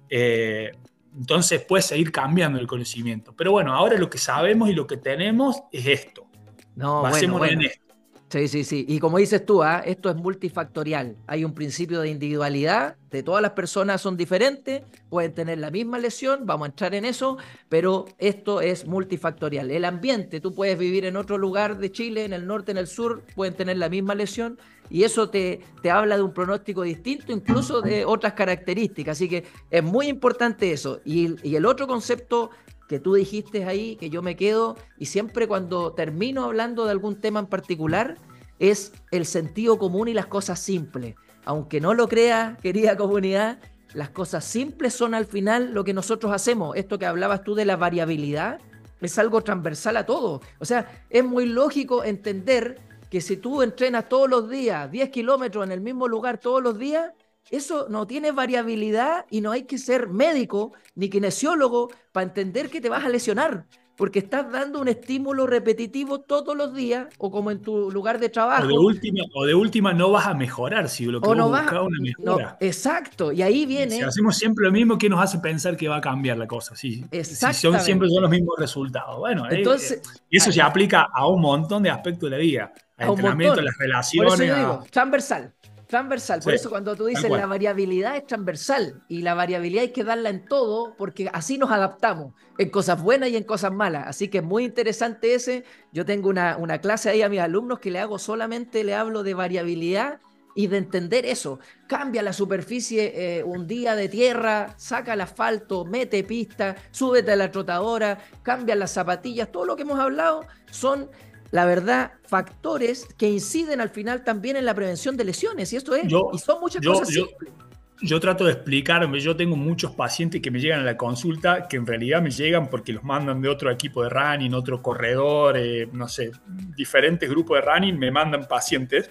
Entonces puede seguir cambiando el conocimiento. Pero bueno, ahora lo que sabemos y lo que tenemos es esto. No, Basémonos en bueno. esto. Sí, sí, sí. Y como dices tú, esto es multifactorial. Hay un principio de individualidad, de todas las personas son diferentes, pueden tener la misma lesión, vamos a entrar en eso, pero esto es multifactorial. El ambiente, tú puedes vivir en otro lugar de Chile, en el norte, en el sur, pueden tener la misma lesión y eso te habla de un pronóstico distinto, incluso de otras características. Así que es muy importante eso. Y el otro concepto que tú dijiste ahí, que yo me quedo, y siempre cuando termino hablando de algún tema en particular, es el sentido común y las cosas simples. Aunque no lo creas, querida comunidad, las cosas simples son al final lo que nosotros hacemos. Esto que hablabas tú de la variabilidad es algo transversal a todo. O sea, es muy lógico entender que si tú entrenas todos los días 10 kilómetros en el mismo lugar todos los días, eso no tiene variabilidad y no hay que ser médico ni kinesiólogo para entender que te vas a lesionar, porque estás dando un estímulo repetitivo todos los días, o como en tu lugar de trabajo, O de última no vas a mejorar si lo que o vos no vas, buscás es una no, mejora. exacto, y ahí Si viene, hacemos siempre lo mismo, ¿qué nos hace pensar que va a cambiar la cosa? Si siempre son exactamente. los mismos resultados. Bueno, Entonces, y eso se aplica a un montón de aspectos de la vida, al a un entrenamiento, a montón. las Por eso relaciones, yo digo, transversal, transversal. sí, Por eso cuando tú tal dices la cual. variabilidad es transversal y la variabilidad hay que darla en todo porque así nos adaptamos en cosas buenas y en cosas malas. Así que es muy interesante ese. Yo tengo una clase ahí a mis alumnos que le hago solamente, le hablo de variabilidad y de entender eso. Cambia la superficie un día de tierra, saca el asfalto, mete pista, súbete a la trotadora, cambia las zapatillas, todo lo que hemos hablado son, la verdad, factores que inciden al final también en la prevención de lesiones, y esto es, y Yo, son muchas yo, cosas yo, simples. yo trato de explicarme, yo tengo muchos pacientes que me llegan a la consulta que en realidad me llegan porque los mandan de otro equipo de running, otro corredor, no sé, diferentes grupos de running, me mandan pacientes.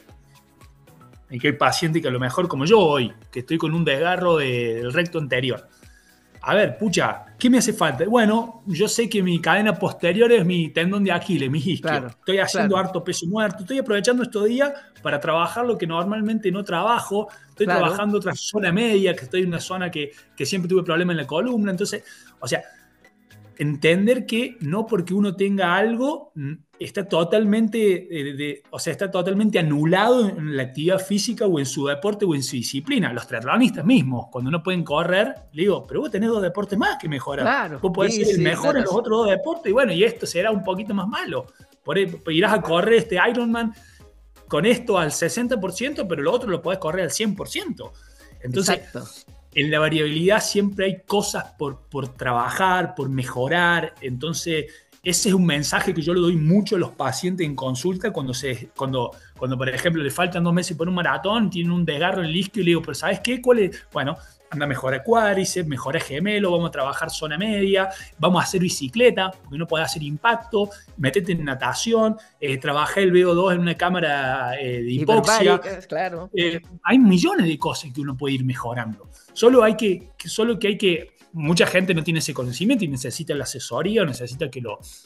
Y que hay pacientes que a lo mejor, como yo hoy, que estoy con un desgarro del recto anterior. A ver, pucha, ¿qué me hace falta? Bueno, yo sé que mi cadena posterior es mi tendón de Aquiles, mi isquio. Claro, Estoy haciendo claro, harto peso muerto. Estoy aprovechando estos días para trabajar lo que normalmente no trabajo. Estoy claro, trabajando otra zona media, que estoy en una zona que siempre tuve problemas en la columna. Entonces, o sea, entender que no porque uno tenga algo está totalmente, o sea, está totalmente anulado en la actividad física o en su deporte o en su disciplina. Los triatlonistas mismos, cuando no pueden correr, le digo, pero vos tenés dos deportes más que mejorar. claro, Vos podés ser el bici, mejor en los natación, otros dos deportes y bueno, y esto será un poquito más malo. Por ahí irás a correr este Ironman con esto al 60%, pero lo otro lo podés correr al 100%. Entonces, exacto, en la variabilidad siempre hay cosas por trabajar, por mejorar. Entonces, ese es un mensaje que yo le doy mucho a los pacientes en consulta cuando por ejemplo, le faltan 2 meses por un maratón, tienen un desgarro en el isquio y le digo, pero ¿sabes qué? ¿Cuál es? Bueno, anda a mejorar cuádriceps, mejora gemelo, vamos a trabajar zona media, vamos a hacer bicicleta, porque no podés hacer impacto, metete en natación, trabajé el VO2 en una cámara de hipoxia. hiperbárica, claro, Hay millones de cosas que uno puede ir mejorando. Solo que hay que, mucha gente no tiene ese conocimiento y necesita la asesoría o necesita que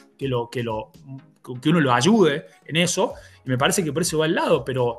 uno lo ayude en eso. Y me parece que por eso va al lado, pero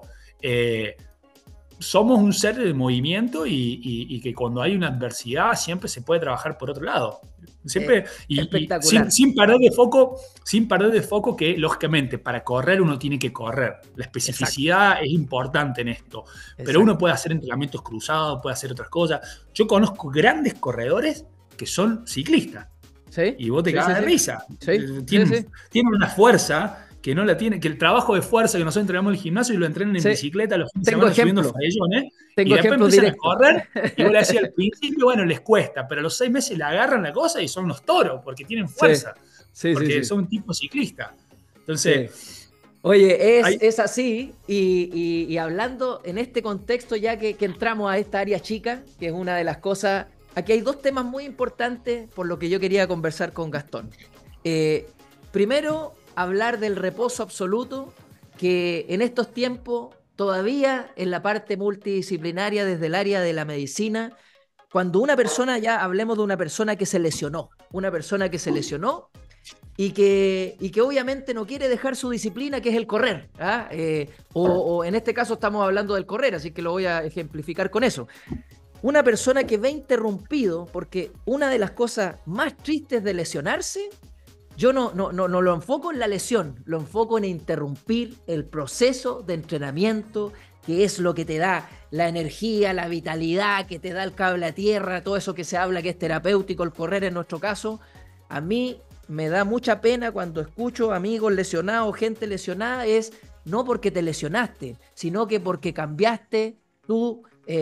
somos un ser de movimiento y que cuando hay una adversidad siempre se puede trabajar por otro lado. Siempre, y espectacular, sin perder de foco que, lógicamente, para correr uno tiene que correr. La exacto, especificidad es importante en esto. Pero uno exacto, puede hacer entrenamientos cruzados, puede hacer otras cosas. Yo conozco grandes corredores que son ciclistas. sí, Y vos te sí, sí, cagas de sí, risa. sí, sí, Tienen, sí, tienen una fuerza que no la tiene, que el trabajo de fuerza que nosotros entrenamos en el gimnasio y lo entrenan en sí, bicicleta los fines de tengo semana subiendo ejemplo, farellones, y tengo después ejemplos empiezan a directos, correr, y vos le decís al principio, bueno, les cuesta, pero a los 6 meses le agarran la cosa y son unos toros, porque tienen sí, fuerza, sí, sí, porque sí, son un tipo ciclista. sí. Entonces, Oye, hay, es así, y hablando en este contexto, ya que entramos a esta área chica, que es una de las cosas, aquí hay dos temas muy importantes por lo que yo quería conversar con Gastón. Primero, hablar del reposo absoluto, que en estos tiempos, todavía en la parte multidisciplinaria, desde el área de la medicina, cuando una persona, ya hablemos de una persona que se lesionó y que obviamente no quiere dejar su disciplina, que es el correr. O en este caso estamos hablando del correr, así que lo voy a ejemplificar con eso. una persona que ve interrumpido, porque una de las cosas más tristes de lesionarse, yo no lo enfoco en la lesión, lo enfoco en interrumpir el proceso de entrenamiento, que es lo que te da la energía, la vitalidad, que te da el cable a tierra, todo eso que se habla que es terapéutico, el correr en nuestro caso. A mí me da mucha pena cuando escucho amigos lesionados, gente lesionada, es no porque te lesionaste, sino que porque cambiaste tu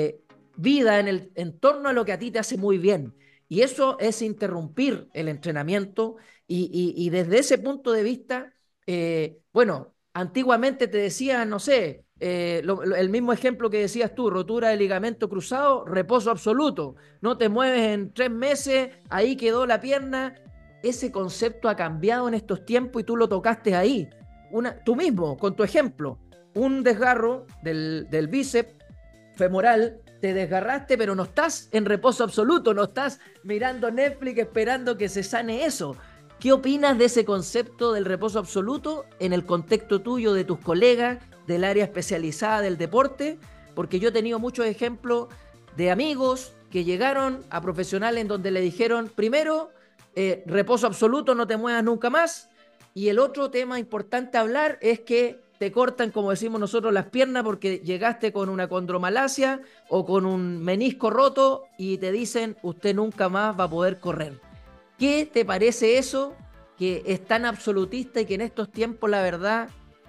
vida en torno a lo que a ti te hace muy bien. Y eso es interrumpir el entrenamiento y desde ese punto de vista, bueno, antiguamente te decían, no sé, el mismo ejemplo que decías tú, rotura de ligamento cruzado, reposo absoluto, no te mueves en 3 meses, ahí quedó la pierna. Ese concepto ha cambiado en estos tiempos y tú lo tocaste ahí. Tú mismo, con tu ejemplo, un desgarro del bíceps femoral, te desgarraste, pero no estás en reposo absoluto, no estás mirando Netflix esperando que se sane eso. ¿Qué opinas de ese concepto del reposo absoluto en el contexto tuyo, de tus colegas, del área especializada del deporte? Porque yo he tenido muchos ejemplos de amigos que llegaron a profesionales en donde le dijeron, primero, reposo absoluto, no te muevas nunca más. Y el otro tema importante a hablar es que te cortan, como decimos nosotros, las piernas porque llegaste con una condromalacia o con un menisco roto y te dicen, usted nunca más va a poder correr. ¿Qué te parece eso que es tan absolutista y que en estos tiempos, la verdad,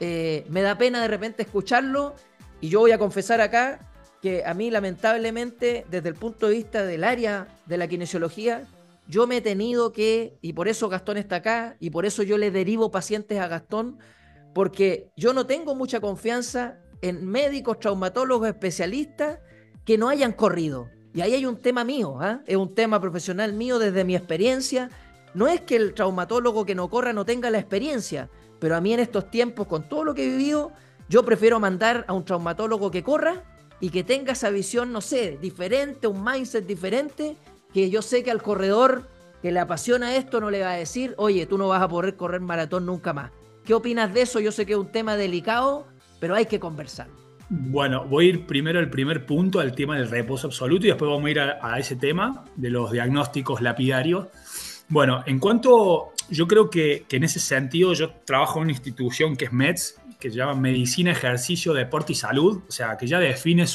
me da pena de repente escucharlo? Y yo voy a confesar acá que a mí, lamentablemente, desde el punto de vista del área de la kinesiología, yo me he tenido que, y por eso Gastón está acá, y por eso yo le derivo pacientes a Gastón, porque yo no tengo mucha confianza en médicos, traumatólogos, especialistas que no hayan corrido. Y ahí hay un tema mío, ¿eh? Es un tema profesional mío desde mi experiencia. No es que el traumatólogo que no corra no tenga la experiencia, pero a mí en estos tiempos, con todo lo que he vivido, yo prefiero mandar a un traumatólogo que corra y que tenga esa visión, no sé, diferente, un mindset diferente, que yo sé que al corredor que le apasiona esto no le va a decir, oye, tú no vas a poder correr maratón nunca más. ¿Qué opinas de eso? Yo sé que es un tema delicado, pero hay que conversar. Bueno, voy a ir primero al primer punto, al tema del reposo absoluto, y después vamos a ir a ese tema de los diagnósticos lapidarios. Bueno, en cuanto, yo creo que en ese sentido, yo trabajo en una institución que es MEDS, que se llama Medicina, Ejercicio, Deporte y Salud, o sea, que ya define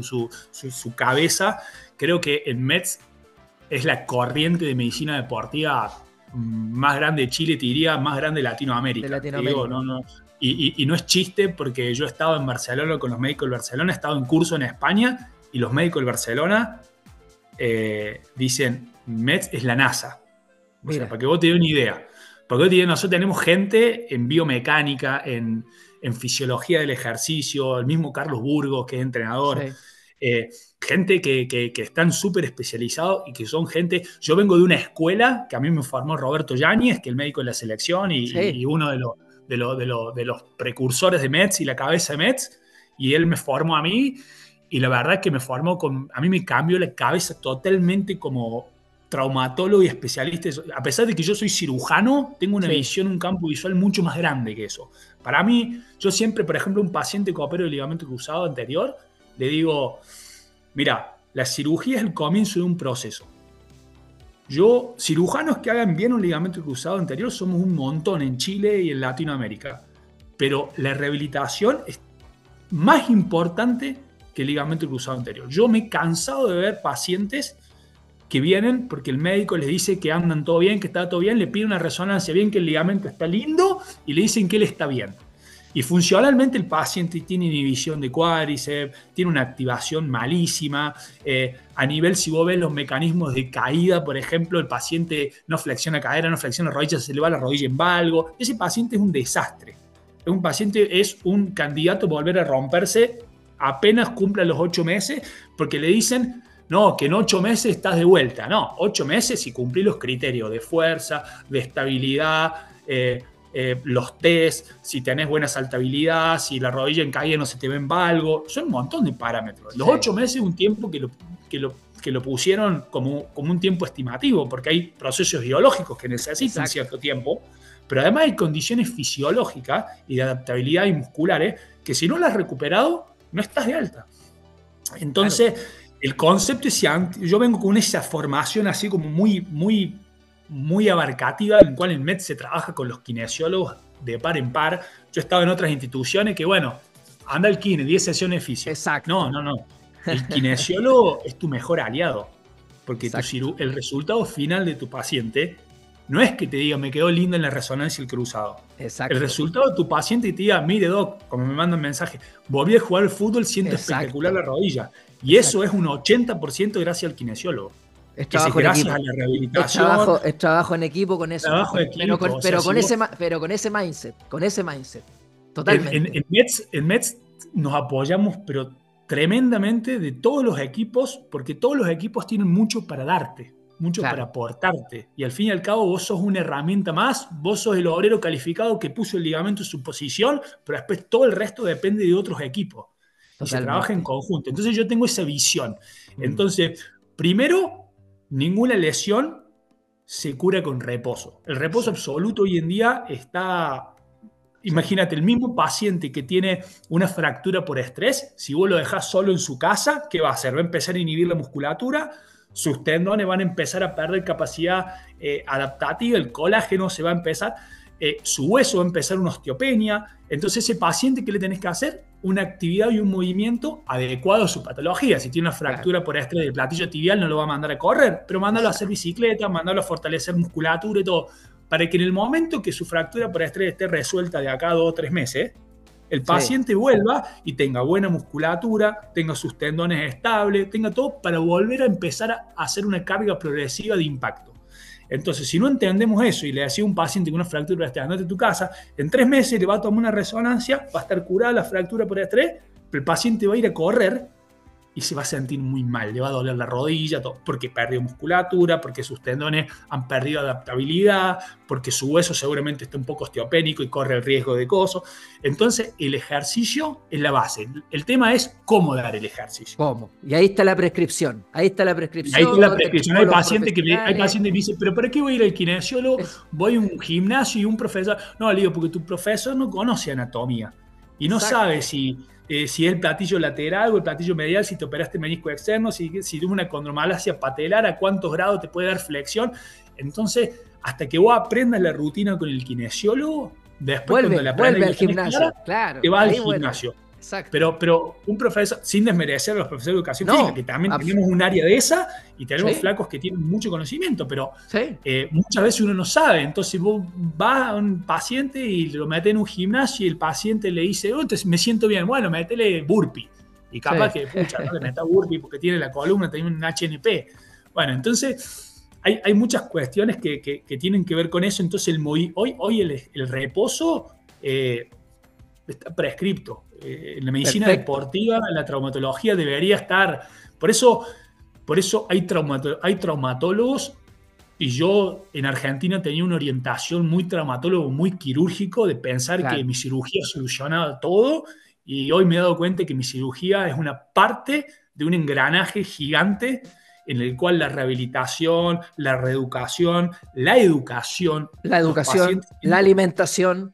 su cabeza. Creo que en MEDS es la corriente de medicina deportiva más grande de Chile, te diría, más grande de Latinoamérica. De Latinoamérica. Digo, no. Y no es chiste, porque yo he estado en Barcelona con los médicos de Barcelona, he estado en curso en España, y los médicos de Barcelona dicen, MEDS es la NASA. O sea, para que vos te des una idea. Porque nosotros tenemos gente en biomecánica, en fisiología del ejercicio, el mismo Carlos Burgos, que es entrenador. Sí. Gente que están súper especializados y que son gente... Yo vengo de una escuela que a mí me formó Roberto Yáñez, que es el médico de la selección y uno de los precursores de MEDS y la cabeza de MEDS, y él me formó a mí, y la verdad es que a mí me cambió la cabeza totalmente como traumatólogo y especialista. A pesar de que yo soy cirujano, tengo una visión, un campo visual mucho más grande que eso. Para mí, yo siempre, por ejemplo, un paciente que opero de ligamento cruzado anterior, le digo, mira, la cirugía es el comienzo de un proceso. Cirujanos que hagan bien un ligamento cruzado anterior somos un montón en Chile y en Latinoamérica, pero la rehabilitación es más importante que el ligamento cruzado anterior. Yo me he cansado de ver pacientes que vienen porque el médico les dice que andan todo bien, que está todo bien, le pide una resonancia bien, que el ligamento está lindo, y le dicen que él está bien. Y funcionalmente el paciente tiene inhibición de cuádriceps, tiene una activación malísima. A nivel, si vos ves los mecanismos de caída, por ejemplo, el paciente no flexiona cadera, no flexiona rodilla, se le va la rodilla en valgo. Ese paciente es un desastre. Es un candidato a volver a romperse apenas cumpla los 8 meses, porque le dicen, no, que en 8 meses estás de vuelta. No, 8 meses si cumplís los criterios de fuerza, de estabilidad, los test, si tenés buena saltabilidad, si la rodilla en caída no se te ve en valgo. Son un montón de parámetros. Los 8 meses es un tiempo que lo pusieron como un tiempo estimativo, porque hay procesos biológicos que necesitan cierto tiempo, pero además hay condiciones fisiológicas y de adaptabilidad y musculares que si no las has recuperado, no estás de alta. Entonces, el concepto es, yo vengo con esa formación así como muy abarcativa, en la cual en MED se trabaja con los kinesiólogos de par en par. Yo he estado en otras instituciones que, bueno, anda el kine, 10 sesiones de fisio. Exacto. No. El kinesiólogo es tu mejor aliado, porque el resultado final de tu paciente no es que te diga, me quedó lindo en la resonancia el cruzado. Exacto. El resultado de tu paciente te diga, mire, doc, como me mandan mensaje, volví a jugar al fútbol, siento espectacular la rodilla. Y eso es un 80% gracias al kinesiólogo. Es trabajo en equipo. A la rehabilitación. Es trabajo en equipo con eso. Trabajo en equipo. Pero con ese mindset. Totalmente. En METS nos apoyamos, pero tremendamente de todos los equipos, porque todos los equipos tienen mucho para darte, mucho para aportarte. Y al fin y al cabo vos sos una herramienta más, vos sos el obrero calificado que puso el ligamento en su posición, pero después todo el resto depende de otros equipos. Totalmente. Y se trabaja en conjunto. Entonces yo tengo esa visión. Entonces, primero, ninguna lesión se cura con reposo. El reposo absoluto hoy en día está... Imagínate, el mismo paciente que tiene una fractura por estrés, si vos lo dejás solo en su casa, ¿qué va a hacer? Va a empezar a inhibir la musculatura, sus tendones van a empezar a perder capacidad adaptativa, el colágeno se va a empezar, su hueso va a empezar una osteopenia. Entonces, ese paciente, ¿qué le tenés que hacer? Una actividad y un movimiento adecuado a su patología. Si tiene una fractura por estrés del platillo tibial, no lo va a mandar a correr, pero mándalo a hacer bicicleta, mándalo a fortalecer musculatura y todo, para que en el momento que su fractura por estrés esté resuelta de acá a 2 o 3 meses, el paciente vuelva y tenga buena musculatura, tenga sus tendones estables, tenga todo para volver a empezar a hacer una carga progresiva de impacto. Entonces, si no entendemos eso y le decía a un paciente con una fractura por estrés, andate a tu casa, en 3 meses le va a tomar una resonancia, va a estar curada la fractura por estrés, pero el paciente va a ir a correr y se va a sentir muy mal, le va a doler la rodilla, todo, porque perdió musculatura, porque sus tendones han perdido adaptabilidad, porque su hueso seguramente está un poco osteopénico y corre el riesgo de coso. Entonces, el ejercicio es la base. El tema es cómo dar el ejercicio. ¿Cómo? Y ahí está la prescripción. Hay pacientes que me dicen, ¿pero para qué voy a ir al kinesiólogo? Voy a un gimnasio y un profesor... No, le digo, porque tu profesor no conoce anatomía y no sabe si es el platillo lateral o el platillo medial, si te operaste menisco externo, si tienes una condromalacia patelar, a cuántos grados te puede dar flexión. Entonces, hasta que vos aprendas la rutina con el kinesiólogo, después cuando la aprendas vuelve al gimnasio, claro, te vas al gimnasio. Pero un profesor, sin desmerecer a los profesores de educación física, que también tenemos un área de esa y tenemos flacos que tienen mucho conocimiento, pero muchas veces uno no sabe. Entonces vos vas a un paciente y lo metes en un gimnasio y el paciente le dice, me siento bien, bueno, métele burpee. Y capaz que, no le metas burpee porque tiene la columna, tiene un HNP. Bueno, entonces hay muchas cuestiones que tienen que ver con eso. Entonces hoy el reposo está prescripto. En la medicina deportiva, en la traumatología debería estar. Por eso hay traumatólogos, y yo en Argentina tenía una orientación muy traumatólogo, muy quirúrgico, de pensar que mi cirugía solucionaba todo, y hoy me he dado cuenta que mi cirugía es una parte de un engranaje gigante en el cual la rehabilitación, la reeducación, la educación, la alimentación,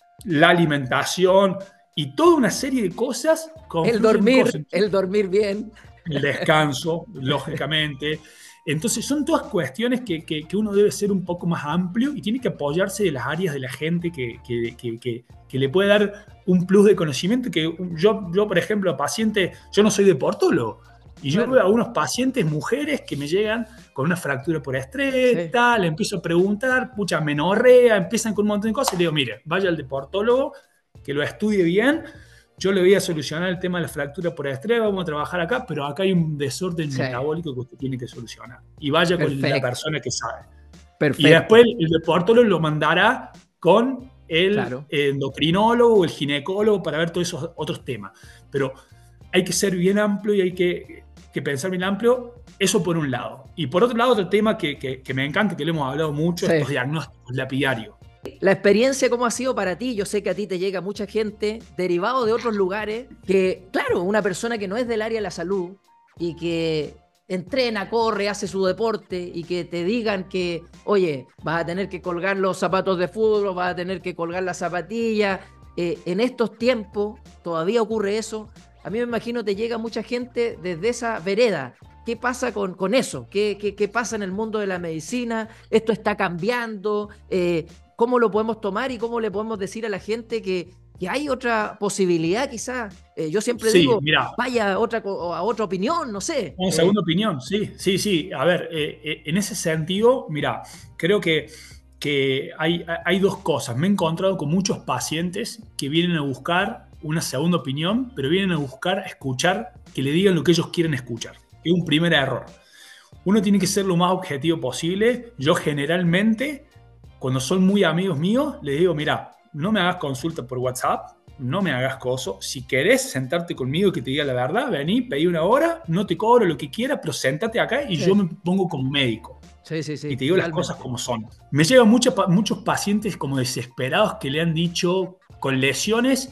y toda una serie de cosas. El dormir bien. El descanso, lógicamente. Entonces son todas cuestiones que uno debe ser un poco más amplio y tiene que apoyarse de las áreas de la gente que le puede dar un plus de conocimiento. Que yo por ejemplo, paciente, yo no soy deportólogo. Y yo veo a unos pacientes, mujeres, que me llegan con una fractura por estrés, le empiezo a preguntar, menorrea, empiezan con un montón de cosas, y le digo, mire, vaya al deportólogo, que lo estudie bien, yo le voy a solucionar el tema de la fractura por estrés, vamos a trabajar acá, pero acá hay un desorden metabólico que usted tiene que solucionar. Y vaya con la persona que sabe. Y después el deportólogo lo mandará con el endocrinólogo o el ginecólogo para ver todos esos otros temas. Pero hay que ser bien amplio y hay que pensar bien amplio, eso por un lado. Y por otro lado, otro tema que me encanta, que le hemos hablado mucho, estos diagnósticos lapidarios. La experiencia, ¿cómo ha sido para ti? Yo sé que a ti te llega mucha gente derivado de otros lugares, que claro, una persona que no es del área de la salud y que entrena, corre, hace su deporte y que te digan que, oye, vas a tener que colgar los zapatos de fútbol, vas a tener que colgar las zapatillas. En estos tiempos todavía ocurre eso. a mí me imagino te llega mucha gente desde esa vereda. ¿Qué pasa con eso? ¿Qué pasa en el mundo de la medicina? ¿Esto está cambiando? ¿Cómo lo podemos tomar y cómo le podemos decir a la gente que hay otra posibilidad quizás? Yo siempre Sí, digo, mira, vaya a otra opinión, no sé. una segunda opinión, sí, sí, sí. A ver, en ese sentido, mira, creo que hay dos cosas. Me he encontrado con muchos pacientes que vienen a buscar una segunda opinión, pero vienen a buscar escuchar que le digan lo que ellos quieren escuchar. Es un primer error. Uno tiene que ser lo más objetivo posible. Yo generalmente, cuando son muy amigos míos, les digo, mira, no me hagas consulta por WhatsApp, no me hagas coso. Si querés sentarte conmigo y que te diga la verdad, vení, pedí una hora, no te cobro lo que quieras, pero sentate acá y Sí, yo me pongo como médico. sí, sí, sí, Y te digo las totalmente. cosas como son. Me llegan muchos pacientes como desesperados que le han dicho con lesiones.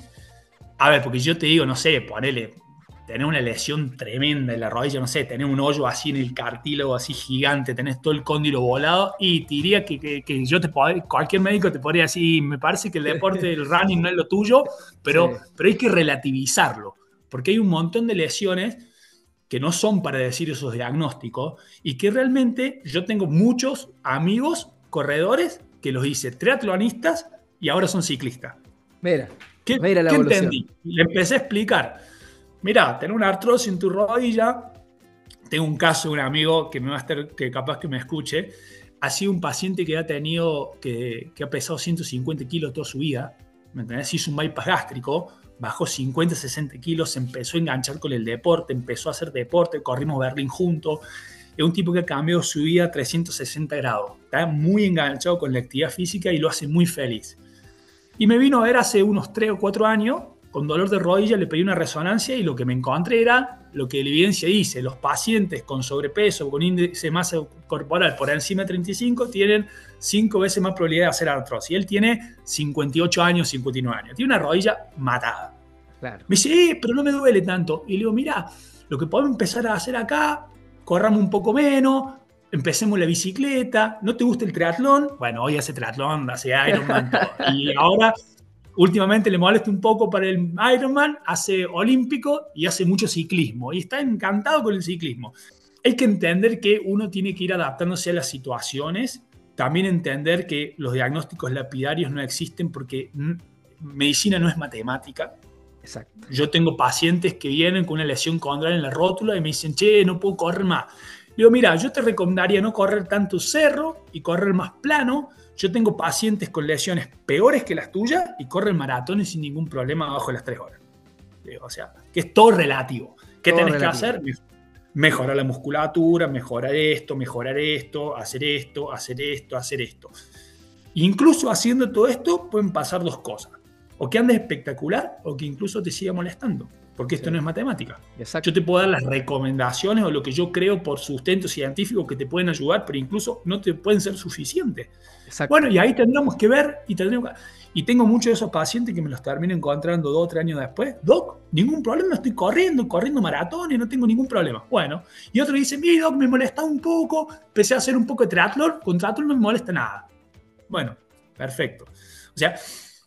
A ver, porque yo te digo, no sé, ponele, tener una lesión tremenda en la rodilla, no sé, tener un hoyo así en el cartílago así gigante, tenés todo el cóndilo volado, y te diría que yo cualquier médico te podría decir, me parece que el deporte del running no es lo tuyo, Sí, pero hay que relativizarlo, porque hay un montón de lesiones que no son para decir esos diagnósticos y que realmente yo tengo muchos amigos corredores que los hice triatlonistas y ahora son ciclistas. mira, ¿Qué, mira la qué evolución. entendí? Le empecé a explicar. Mira, tener una artrosis en tu rodilla. Tengo un caso de un amigo que me va a estar, que capaz que me escuche. Ha sido un paciente que ha tenido, que ha pesado 150 kilos toda su vida. ¿Me entendés? Hizo un bypass gástrico, bajó 50, 60 kilos, se empezó a enganchar con el deporte, empezó a hacer deporte, corrimos Berlín juntos. Es un tipo que ha cambiado su vida a 360 grados. Está muy enganchado con la actividad física y lo hace muy feliz. Y me vino a ver hace unos 3 o 4 años, con dolor de rodilla, le pedí una resonancia y lo que me encontré era lo que la evidencia dice: los pacientes con sobrepeso, con índice de masa corporal por encima de 35, tienen 5 veces más probabilidad de hacer artrosis. Y él tiene 58 años, 59 años. Tiene una rodilla matada. Claro. Me dice, pero no me duele tanto. Y le digo, mira, lo que podemos empezar a hacer acá, corramos un poco menos, empecemos la bicicleta. ¿No te gusta el triatlón? Bueno, hoy hace triatlón, hace Ironman, todo. Y ahora, últimamente le molesta un poco para el Ironman, hace olímpico y hace mucho ciclismo. Y está encantado con el ciclismo. Hay que entender que uno tiene que ir adaptándose a las situaciones. También entender que los diagnósticos lapidarios no existen porque medicina no es matemática. Exacto. Yo tengo pacientes que vienen con una lesión condral en la rótula y me dicen, che, no puedo correr más. Le digo, mira, yo te recomendaría no correr tanto cerro y correr más plano. Yo tengo pacientes con lesiones peores que las tuyas y corren maratones sin ningún problema abajo de las 3 horas. Le digo, o sea, que es todo relativo. ¿Qué Todo tenés que relativo. hacer? Mejorar la musculatura, mejorar esto, hacer esto, hacer esto, hacer esto. Incluso haciendo todo esto pueden pasar dos cosas. O que andes espectacular o que incluso te siga molestando. Porque esto Sí, no es matemática. Yo exacto. te puedo dar las recomendaciones o lo que yo creo por sustento científico que te pueden ayudar, pero incluso no te pueden ser suficientes. Bueno, Exacto. y ahí tendremos que ver y tengo muchos de esos pacientes que me los termino encontrando 2 o 3 años después. Doc, ningún problema, estoy corriendo maratones, no tengo ningún problema. Bueno, y otro dice, mira, Doc, me molesta un poco, empecé a hacer un poco de triatlón, con triatlón no me molesta nada. Bueno, perfecto. O sea,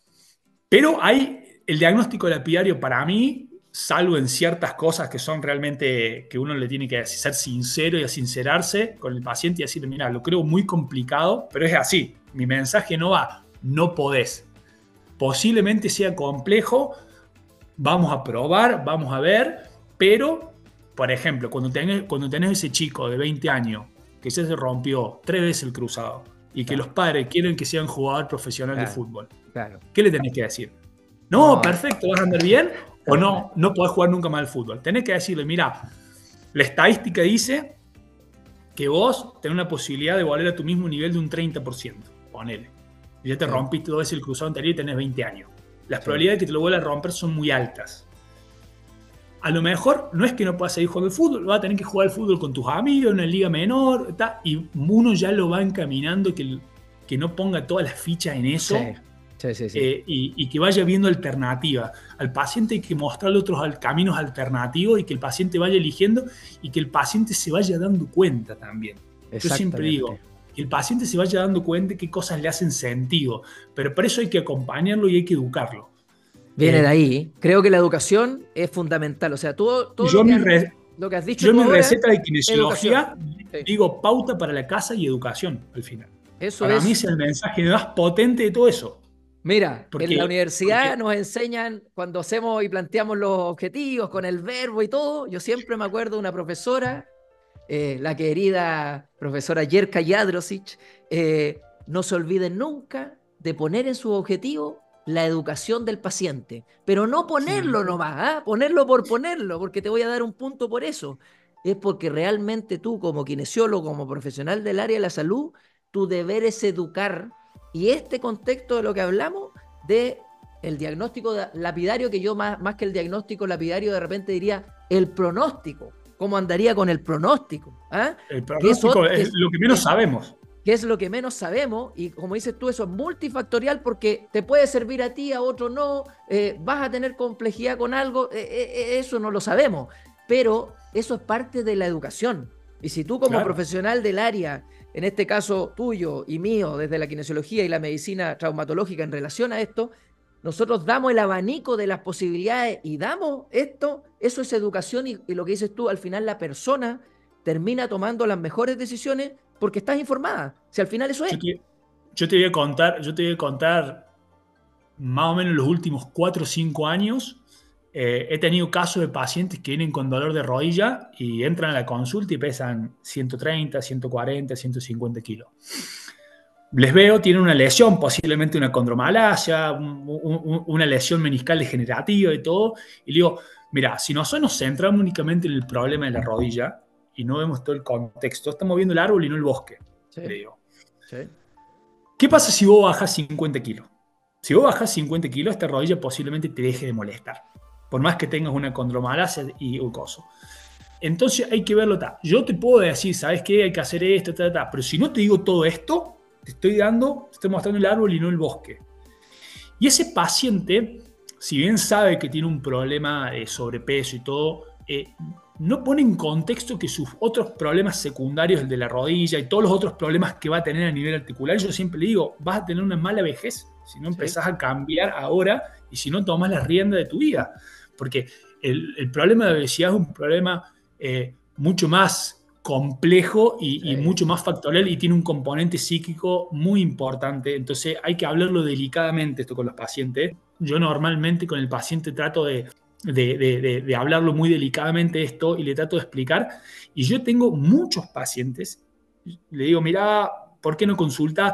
pero hay el diagnóstico lapidario para mí, salvo en ciertas cosas que son realmente que uno le tiene que ser sincero y sincerarse con el paciente y decirle, mira, lo creo muy complicado, pero es así. Mi mensaje no va, no podés. Posiblemente sea complejo, vamos a probar, vamos a ver, pero, por ejemplo, cuando tenés ese chico de 20 años que ya se rompió 3 veces el cruzado y que Claro, los padres quieren que sea un jugador profesional de claro, fútbol, claro. ¿qué le tenés que decir? No, No, perfecto, vas a andar bien, o no, no podés jugar nunca más al fútbol. Tenés que decirle, mira, la estadística dice que vos tenés una posibilidad de volver a tu mismo nivel de un 30%, ponele. Y ya te sí, rompiste 2 veces el cruzado anterior y tenés 20 años. Las sí, probabilidades de que te lo vuelva a romper son muy altas. A lo mejor no es que no puedas seguir jugando al fútbol, vas a tener que jugar al fútbol con tus amigos en una liga menor, y uno ya lo va encaminando que no ponga todas las fichas en sí, eso. sí, sí, sí. Y que vaya viendo alternativas. Al paciente hay que mostrarle otros caminos alternativos y que el paciente vaya eligiendo y que el paciente se vaya dando cuenta también. Yo siempre digo, Exactamente. que el paciente se vaya dando cuenta de qué cosas le hacen sentido, pero para eso hay que acompañarlo y hay que educarlo. Viene de ahí. Creo que la educación es fundamental. O sea, todo Yo lo que has dicho yo tú en mi ahora, receta de kinesiología educación. Sí. digo pauta para la casa y educación al final. Eso Para mí es. es el mensaje más potente de todo eso. Mira, en la Porque, universidad porque nos enseñan cuando hacemos y planteamos los objetivos con el verbo y todo. Yo siempre me acuerdo de una profesora, la querida profesora Jerka Jadrosic, no se olviden nunca de poner en su objetivo la educación del paciente, pero no ponerlo sí, nomás, ¿eh? Ponerlo por ponerlo, porque te voy a dar un punto por eso. Es porque realmente tú como kinesiólogo, como profesional del área de la salud, tu deber es educar, y este contexto de lo que hablamos de el diagnóstico lapidario, que yo más que el diagnóstico lapidario de repente diría el pronóstico, cómo andaría con el pronóstico, ¿ah? el Que, pronóstico es lo que menos sabemos. que es lo que menos sabemos, y como dices tú, eso es multifactorial porque te puede servir a ti, a otro no, vas a tener complejidad con algo, eso no lo sabemos, pero eso es parte de la educación. Y si tú como Claro. profesional del área, en este caso tuyo y mío, desde la kinesiología y la medicina traumatológica en relación a esto, nosotros damos el abanico de las posibilidades y damos esto, eso es educación, y lo que dices tú, al final la persona termina tomando las mejores decisiones porque estás informada. Si al final eso Yo es. te, yo te voy a contar más o menos los últimos 4 o 5 años. He tenido casos de pacientes que vienen con dolor de rodilla y entran a la consulta y pesan 130, 140, 150 kilos. Les veo, tienen una lesión, posiblemente una condromalacia, una lesión meniscal degenerativa y todo. Y le digo, mira, si nosotros nos centramos únicamente en el problema de la rodilla y no vemos todo el contexto, estamos viendo el árbol y no el bosque. Sí, Le digo, sí, ¿qué pasa si vos bajás 50 kilos? Si vos bajás 50 kilos, esta rodilla posiblemente te deje de molestar, por más que tengas una condromalacia y un coso. Entonces hay que verlo. Yo te puedo decir, ¿sabes qué? Hay que hacer esto, pero si no te digo todo esto, te estoy mostrando el árbol y no el bosque. Y ese paciente, si bien sabe que tiene un problema de sobrepeso y todo, no pone en contexto que sus otros problemas secundarios, el de la rodilla y todos los otros problemas que va a tener a nivel articular, yo siempre le digo, vas a tener una mala vejez si no empezás a cambiar ahora y si no tomas la rienda de tu vida. Porque el problema de obesidad es un problema mucho más complejo y mucho más factorial y tiene un componente psíquico muy importante. Entonces hay que hablarlo delicadamente esto con los pacientes. Yo normalmente con el paciente trato de hablarlo muy delicadamente esto y le trato de explicar. Y yo tengo muchos pacientes, le digo, mira, ¿por qué no consulta?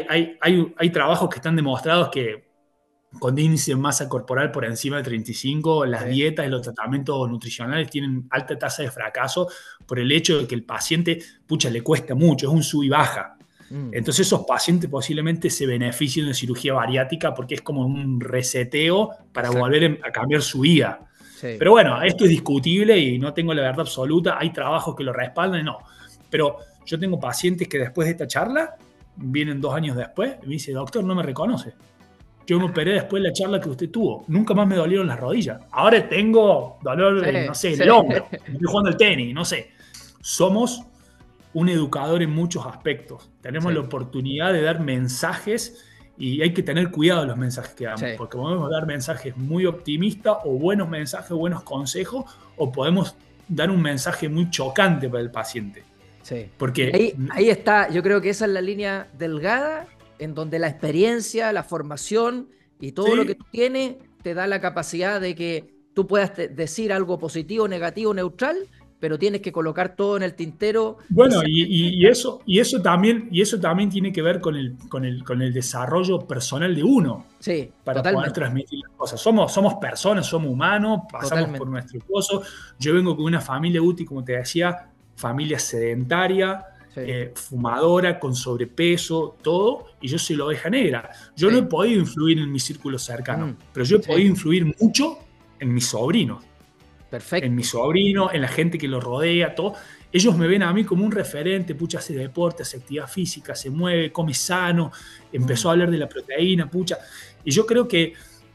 Hay trabajos que están demostrados que con índice de masa corporal por encima de 35, las sí. dietas y los tratamientos nutricionales tienen alta tasa de fracaso por el hecho de que el paciente, pucha, le cuesta mucho, es un sub y baja. Entonces esos pacientes posiblemente se beneficien de cirugía bariátrica porque es como un reseteo para Exacto. volver a cambiar su vida. Sí. Pero bueno, esto es discutible y no tengo la verdad absoluta. Hay trabajos que lo respaldan y no. Pero yo tengo pacientes que después de esta charla vienen 2 años después y me dice, doctor, no me reconoce. Yo me operé después de la charla que usted tuvo. Nunca más me dolieron las rodillas. Ahora tengo dolor, no sé, en el hombro. Estoy jugando al tenis, no sé. Somos un educador en muchos aspectos. Tenemos la oportunidad de dar mensajes y hay que tener cuidado de los mensajes que damos, porque podemos dar mensajes muy optimistas o buenos mensajes, buenos consejos, o podemos dar un mensaje muy chocante para el paciente. Sí. Porque ahí está, yo creo que esa es la línea delgada en donde la experiencia, la formación y todo lo que tú tienes te da la capacidad de que tú puedas decir algo positivo, negativo, neutral, pero tienes que colocar todo en el tintero. Bueno, y eso también tiene que ver con el desarrollo personal de uno. Sí, para totalmente. poder transmitir las cosas. Somos personas, somos humanos, pasamos totalmente por nuestro pozo. Yo vengo con una familia útil, como te decía, familia sedentaria, fumadora, con sobrepeso, todo, y yo soy la oveja negra. Yo no he podido influir en mi círculo cercano, pero yo he podido influir mucho en mis sobrinos. Perfecto. En mis sobrinos, en la gente que los rodea, todo. Ellos me ven a mí como un referente, pucha, hace deporte, hace actividad física, se mueve, come sano, empezó a hablar de la proteína, pucha. Y yo creo que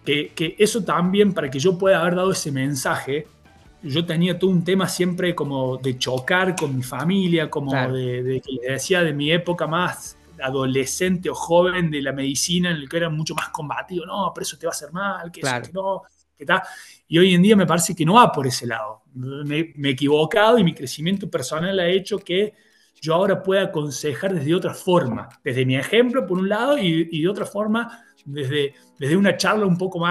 eso también, para que yo pueda haber dado ese mensaje, yo tenía todo un tema siempre como de chocar con mi familia, como de que les decía de mi época más adolescente o joven de la medicina en el que era mucho más combativo, no, pero eso te va a hacer mal, que Claro. eso, que no, que tal. Y hoy en día me parece que no va por ese lado. Me he equivocado y mi crecimiento personal ha hecho que yo ahora pueda aconsejar desde otra forma, desde mi ejemplo por un lado y de otra forma desde una charla un poco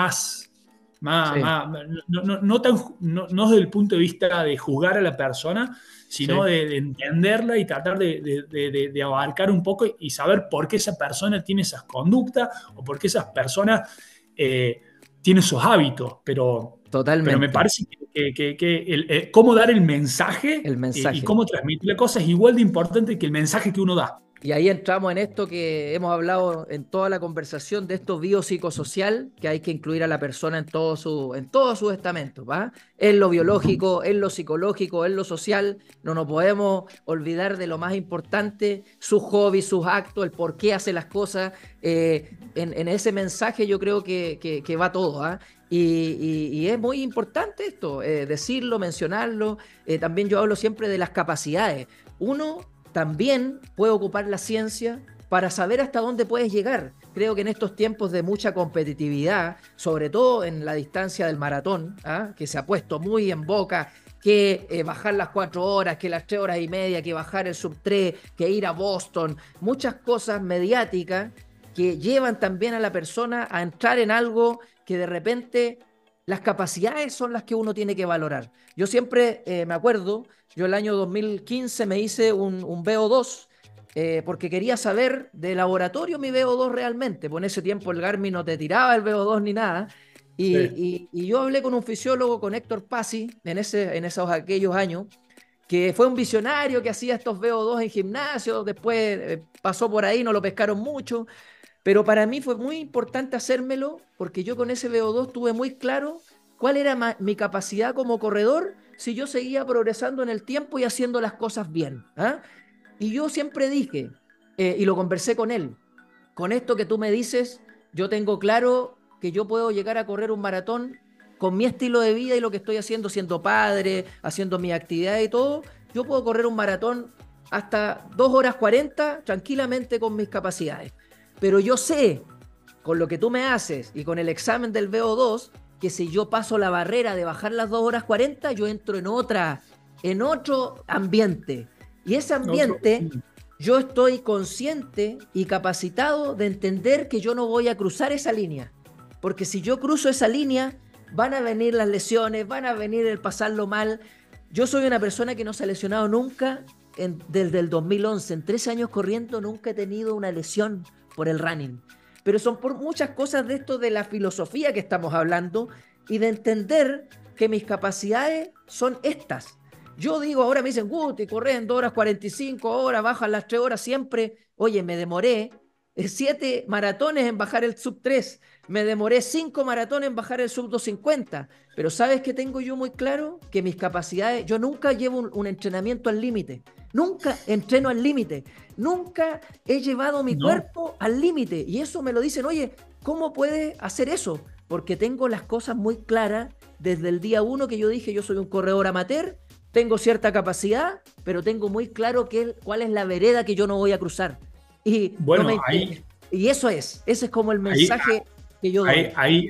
Sí, no desde el punto de vista de juzgar a la persona, sino sí. de entenderla y tratar de abarcar un poco y saber por qué esa persona tiene esas conductas o por qué esas personas tienen sus hábitos. Pero me Totalmente. parece que cómo dar el mensaje El y mensaje. cómo transmitir la cosa es igual de importante que el mensaje que uno da. Y ahí entramos en esto que hemos hablado en toda la conversación de esto biopsicosocial, que hay que incluir a la persona en todos sus estamentos, ¿va? En lo biológico, en lo psicológico, en lo social. No nos podemos olvidar de lo más importante, sus hobbies, sus actos, el por qué hace las cosas. En ese mensaje yo creo que va todo, ¿ah? Y es muy importante esto, decirlo, mencionarlo. También yo hablo siempre de las capacidades. Uno también puede ocupar la ciencia para saber hasta dónde puedes llegar. Creo que en estos tiempos de mucha competitividad, sobre todo en la distancia del maratón, ¿ah? Que se ha puesto muy en boca, que bajar las 4 horas, que las 3 horas y media, que bajar el sub 3, que ir a Boston, muchas cosas mediáticas que llevan también a la persona a entrar en algo que de repente las capacidades son las que uno tiene que valorar. Yo siempre me acuerdo, yo el año 2015 me hice un VO2 porque quería saber de laboratorio mi VO2 realmente. Pues en ese tiempo el Garmin no te tiraba el VO2 ni nada. Sí. Y yo hablé con un fisiólogo, con Héctor Pasi, en esos aquellos años, que fue un visionario que hacía estos VO2 en gimnasio, después pasó por ahí, no lo pescaron mucho, pero para mí fue muy importante hacérmelo porque yo con ese VO2 tuve muy claro cuál era mi capacidad como corredor si yo seguía progresando en el tiempo y haciendo las cosas bien. ¿Ah? Y yo siempre dije, y lo conversé con él, con esto que tú me dices, yo tengo claro que yo puedo llegar a correr un maratón con mi estilo de vida y lo que estoy haciendo, siendo padre, haciendo mi actividad y todo, yo puedo correr un maratón hasta 2 horas 40 tranquilamente con mis capacidades. Pero yo sé, con lo que tú me haces y con el examen del VO2, que si yo paso la barrera de bajar las 2 horas 40, yo entro en otro ambiente. Y ese Otro, ambiente, yo estoy consciente y capacitado de entender que yo no voy a cruzar esa línea. Porque si yo cruzo esa línea, van a venir las lesiones, van a venir el pasarlo mal. Yo soy una persona que no se ha lesionado nunca desde el 2011. En 13 años corriendo nunca he tenido una lesión por el running. Pero son por muchas cosas de esto de la filosofía que estamos hablando y de entender que mis capacidades son estas. Yo digo, ahora me dicen, Guti, corre en 2 horas 45 horas, bajan las 3 horas siempre. Oye, me demoré 7 maratones en bajar el sub 3, me demoré 5 maratones en bajar el sub 250, pero ¿sabes qué tengo yo muy claro? Que mis capacidades, yo nunca llevo un entrenamiento al límite, nunca entreno al límite, nunca he llevado mi ¿no? cuerpo al límite, y eso me lo dicen, oye, ¿cómo puedes hacer eso? Porque tengo las cosas muy claras desde el día uno que yo dije, yo soy un corredor amateur, tengo cierta capacidad, pero tengo muy claro cuál es la vereda que yo no voy a cruzar. Y, no Bueno, me, y eso ese es como el ahí, mensaje que yo Ahí, doy. ahí,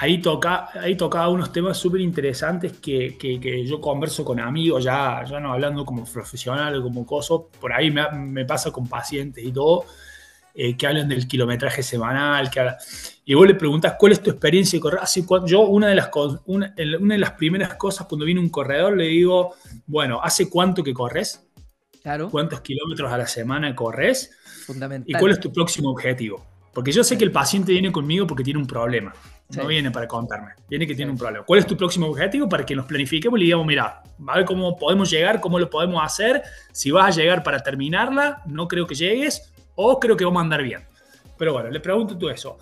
ahí tocaba unos temas súper interesantes que yo converso con amigos, ya no hablando como profesional o como coso, por ahí me pasa con pacientes y todo, que hablan del kilometraje semanal, y vos le preguntás cuál es tu experiencia de correr. Yo una de las primeras cosas cuando viene un corredor le digo, bueno, ¿hace cuánto que corres? Claro, ¿Cuántos kilómetros a la semana corres? ¿Y cuál fundamental. es tu próximo objetivo? Porque yo sé Sí, que el paciente viene conmigo porque tiene un problema. No sí, viene para contarme, viene que tiene sí. un problema. ¿Cuál es tu próximo objetivo? Para que nos planifiquemos y le digamos, mira, a ver cómo podemos llegar, cómo lo podemos hacer. Si vas a llegar para terminarla, no creo que llegues, o creo que vamos a andar bien. Pero bueno, le pregunto tú eso.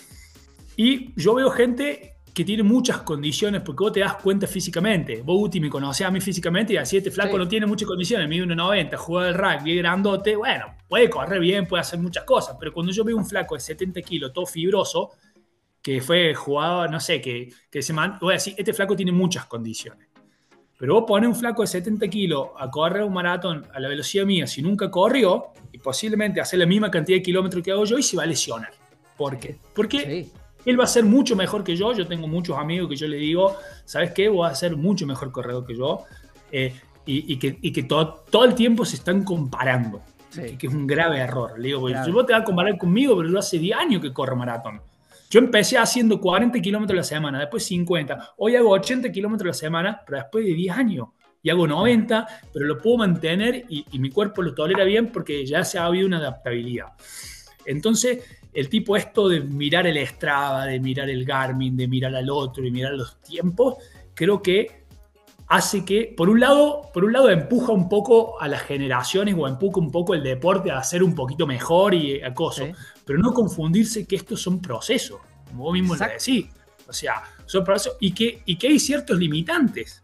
Y yo veo gente que tiene muchas condiciones porque vos te das cuenta físicamente. Vos, Guti, me conocés a mí físicamente y así este flaco Sí, no tiene muchas condiciones. Mide 1,90, juega al rugby, es grandote. Bueno, puede correr bien, puede hacer muchas cosas. Pero cuando yo veo un flaco de 70 kilos, todo fibroso, que fue jugador, no sé, voy a decir, este flaco tiene muchas condiciones. Pero vos pones un flaco de 70 kilos a correr un maratón a la velocidad mía si nunca corrió, y posiblemente hacer la misma cantidad de kilómetros que hago yo y se va a lesionar. ¿Por qué? Porque Sí. él va a ser mucho mejor que yo. Yo tengo muchos amigos que yo le digo, ¿sabes qué? Vos vas a ser mucho mejor corredor que yo. Y que todo el tiempo se están comparando. Sí. Que es un grave error. Le digo, Grave. vos te vas a comparar conmigo, pero yo hace 10 años que corro maratón. Yo empecé haciendo 40 kilómetros a la semana, después 50. Hoy hago 80 kilómetros a la semana, pero después de 10 años. Y hago 90, pero lo puedo mantener y mi cuerpo lo tolera bien porque ya se ha habido una adaptabilidad. Entonces, el tipo esto de mirar el Strava, de mirar el Garmin, de mirar al otro y mirar los tiempos, creo que hace que, por un lado empuja un poco a las generaciones o empuja un poco el deporte a ser un poquito mejor y acoso, Sí. pero no confundirse que estos son procesos, como vos mismo lo decís. O sea, son procesos y que hay ciertos limitantes.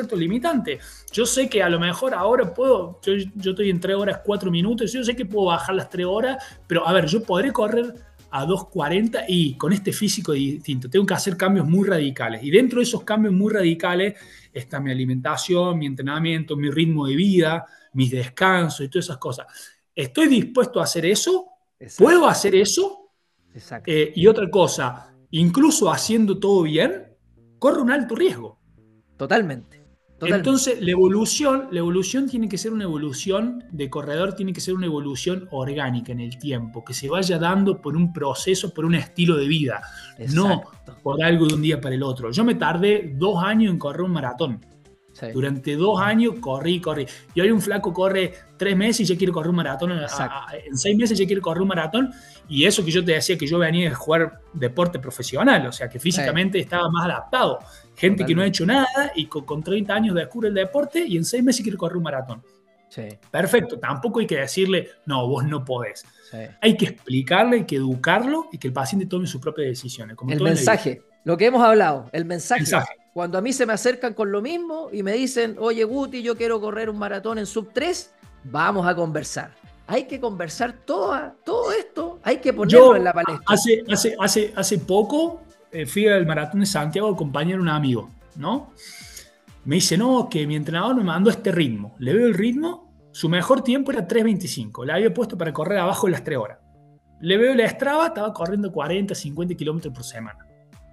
Yo sé que a lo mejor ahora yo estoy en 3 horas 4 minutos, yo sé que puedo bajar las 3 horas, pero a ver, yo podré correr a 2:40 y con este físico distinto. Tengo que hacer cambios muy radicales. Y dentro de esos cambios muy radicales está mi alimentación, mi entrenamiento, mi ritmo de vida, mis descansos y todas esas cosas. ¿Estoy dispuesto a hacer eso? Exacto. ¿Puedo hacer eso? Exacto. Y otra cosa, incluso haciendo todo bien, corre un alto riesgo. Totalmente. Entonces, la evolución tiene que ser una evolución de corredor, tiene que ser una evolución orgánica en el tiempo, que se vaya dando por un proceso, por un estilo de vida, no por algo de un día para el otro. Yo me tardé 2 años en correr un maratón. Sí. Durante 2 años corrí. Y hoy un flaco corre 3 meses y ya quiere correr un maratón. En 6 meses ya quiere correr un maratón. Y eso que yo te decía que yo venía a jugar deporte profesional, o sea que físicamente estaba más adaptado. Gente que no ha hecho nada y con 30 años descubre el deporte y en 6 meses quiere correr un maratón. Sí. Perfecto, tampoco hay que decirle, no, vos no podés. Sí. Hay que explicarle, hay que educarlo y que el paciente tome sus propias decisiones. Como el mensaje, lo que hemos hablado, el mensaje. Cuando a mí se me acercan con lo mismo y me dicen, oye Guti, yo quiero correr un maratón en sub 3, vamos a conversar. Hay que conversar todo esto, hay que ponerlo en la palestra. Hace poco fui al maratón de Santiago a acompañar a un amigo, ¿no? Me dice, no, que mi entrenador me mandó este ritmo. Le veo el ritmo, su mejor tiempo era 3:25. Le había puesto para correr abajo de las 3 horas. Le veo la Strava, estaba corriendo 40, 50 kilómetros por semana.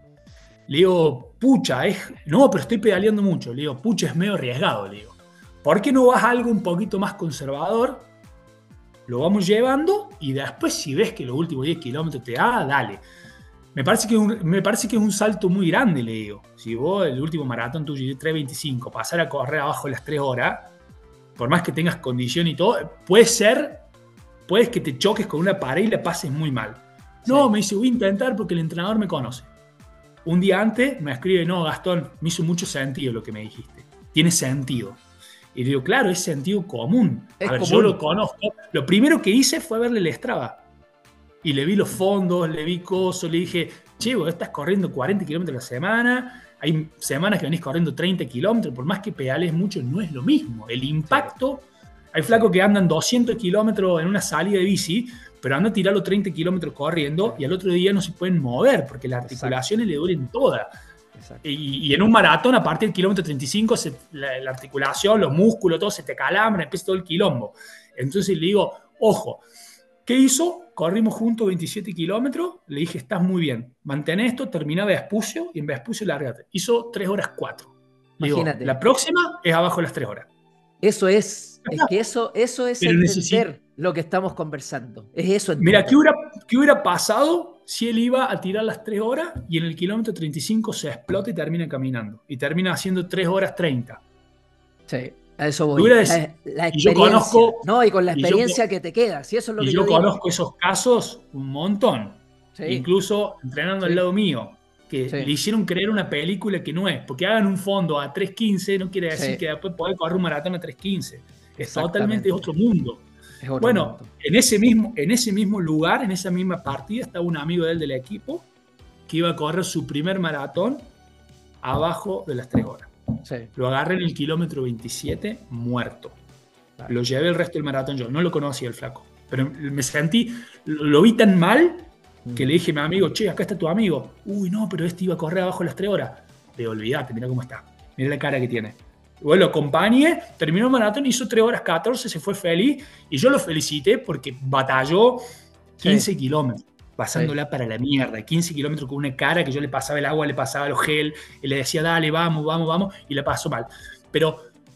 Le digo, pucha, no, pero estoy pedaleando mucho. Le digo, pucha, es medio arriesgado. Le digo, ¿por qué no vas a algo un poquito más conservador? Lo vamos llevando y después si ves que los últimos 10 kilómetros te da, dale. Me parece que es un salto muy grande, le digo. Si vos el último maratón tuyo 3:25, pasar a correr abajo de las 3 horas, por más que tengas condición y todo, puedes que te choques con una pared y la pases muy mal. No, sí. Me dice, voy a intentar porque el entrenador me conoce. Un día antes me escribe, no, Gastón, me hizo mucho sentido lo que me dijiste. Tiene sentido. Y le digo, claro, es sentido común. Yo lo conozco. Lo primero que hice fue verle el Strava. Y le vi los fondos, le vi cosas, le dije, che, vos estás corriendo 40 kilómetros a la semana, hay semanas que venís corriendo 30 kilómetros, por más que pedales mucho, no es lo mismo. El impacto, hay flacos que andan 200 kilómetros en una salida de bici, pero andan a tirarlo 30 kilómetros corriendo y al otro día no se pueden mover porque las articulaciones le duelen todas. Y en un maratón, a partir del kilómetro 35, la articulación, los músculos, todo se te calambra, empieza todo el quilombo. Entonces le digo, ojo, ¿qué hizo? Corrimos juntos 27 kilómetros, le dije, estás muy bien, mantén esto, termina Vespucio y en Vespucio lárgate. Hizo 3 horas 4. Imagínate. Digo, la próxima es abajo de las 3 horas. Eso es que eso es entender lo que estamos conversando. Es eso. Mira, ¿qué hubiera pasado si él iba a tirar las 3 horas y en el kilómetro 35 se explota y termina caminando? Y termina haciendo 3 horas 30. Sí. A eso voy. La experiencia. Y yo conozco, no, y con la experiencia que te queda. Si eso es lo que yo conozco esos casos un montón. Sí. Incluso entrenando al lado mío. Que le hicieron creer una película que no es. Porque hagan un fondo a 3:15 no quiere decir que después podés correr un maratón a 3:15. Es totalmente otro mundo. Bueno, en ese mismo lugar, en esa misma partida, estaba un amigo de él del equipo que iba a correr su primer maratón abajo de las 3 horas. Sí. Lo agarré en el kilómetro 27, muerto. Claro. Lo llevé el resto del maratón yo. No lo conocía el flaco. Pero me sentí, lo vi tan mal que le dije a mi amigo, che, acá está tu amigo. Uy, no, pero este iba a correr abajo de las 3 horas. Le digo, olvídate, mira cómo está. Mira la cara que tiene. Bueno, lo acompañé, terminó el maratón, hizo 3 horas 14, se fue feliz y yo lo felicité porque batalló Sí, 15 kilómetros, sí, pasándola para la mierda, 15 kilómetros con una cara que yo le pasaba el agua, le pasaba los gel, y le decía, dale, vamos, vamos, vamos, y la pasó mal. Pero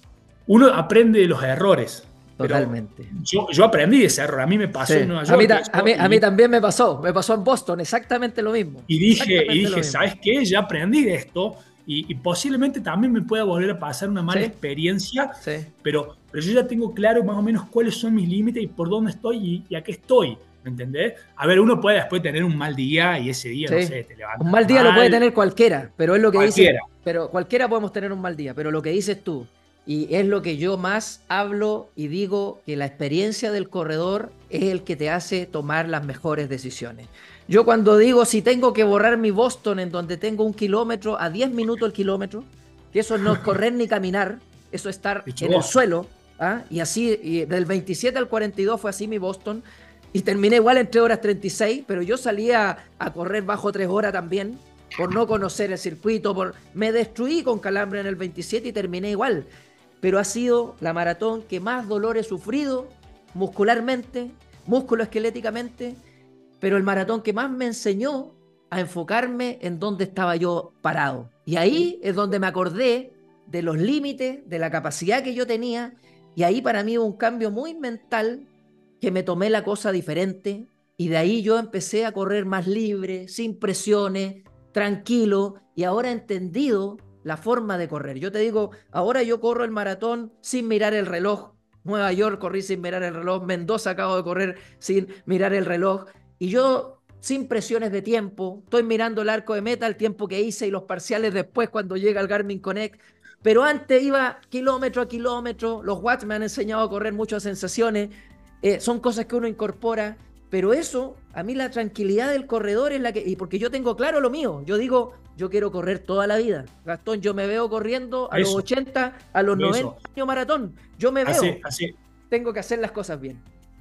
uno aprende de los errores, pero totalmente. yo aprendí de ese error, a mí me Sí. pasó en Nueva A mí, York eso, a mí también me pasó en Boston, exactamente lo mismo. y Exactamente lo dije, mismo. ¿sabes qué? Ya aprendí de esto y posiblemente también me pueda volver a pasar una mala Sí, experiencia, sí, pero yo ya tengo claro más o menos cuáles son mis límites y por dónde estoy y a qué estoy, ¿me entendés? A ver, uno puede después tener un mal día y ese día, no sí. sé, te Un levantas mal día lo puede mal, tener cualquiera, pero es lo que dices, cualquiera. pero cualquiera podemos tener un mal día, pero lo que dices tú, y es lo que yo más hablo y digo, que la experiencia del corredor es el que te hace tomar las mejores decisiones. Yo cuando digo, si tengo que borrar mi Boston en donde tengo 1 kilómetro a 10 minutos el kilómetro, que eso no es correr ni caminar, eso es estar De hecho, en el vos, suelo, ¿ah? Y así, y del 27 al 42 fue así mi Boston, y terminé igual en 3 horas 36, pero yo salía a correr bajo 3 horas también, por no conocer el circuito, me destruí con calambre en el 27 y terminé igual. Pero ha sido la maratón que más dolor he sufrido muscularmente, musculoesqueléticamente, pero el maratón que más me enseñó a enfocarme en dónde estaba yo parado. Y ahí es donde me acordé de los límites, de la capacidad que yo tenía, y ahí para mí hubo un cambio muy mental que me tomé la cosa diferente, y de ahí yo empecé a correr más libre, sin presiones, tranquilo, y ahora he entendido la forma de correr. Yo te digo, ahora yo corro el maratón sin mirar el reloj. Nueva York corrí sin mirar el reloj, Mendoza acabo de correr sin mirar el reloj, y yo sin presiones de tiempo, estoy mirando el arco de meta, el tiempo que hice y los parciales después cuando llega el Garmin Connect, pero antes iba kilómetro a kilómetro, los watts me han enseñado a correr muchas sensaciones, son cosas que uno incorpora, pero eso, a mí la tranquilidad del corredor es la que, y porque yo tengo claro lo mío, yo digo, yo quiero correr toda la vida, Gastón, yo me veo corriendo a los eso, 80, a los por 90 eso. años maratón, yo me veo, Hace, hace, tengo que hacer las cosas bien.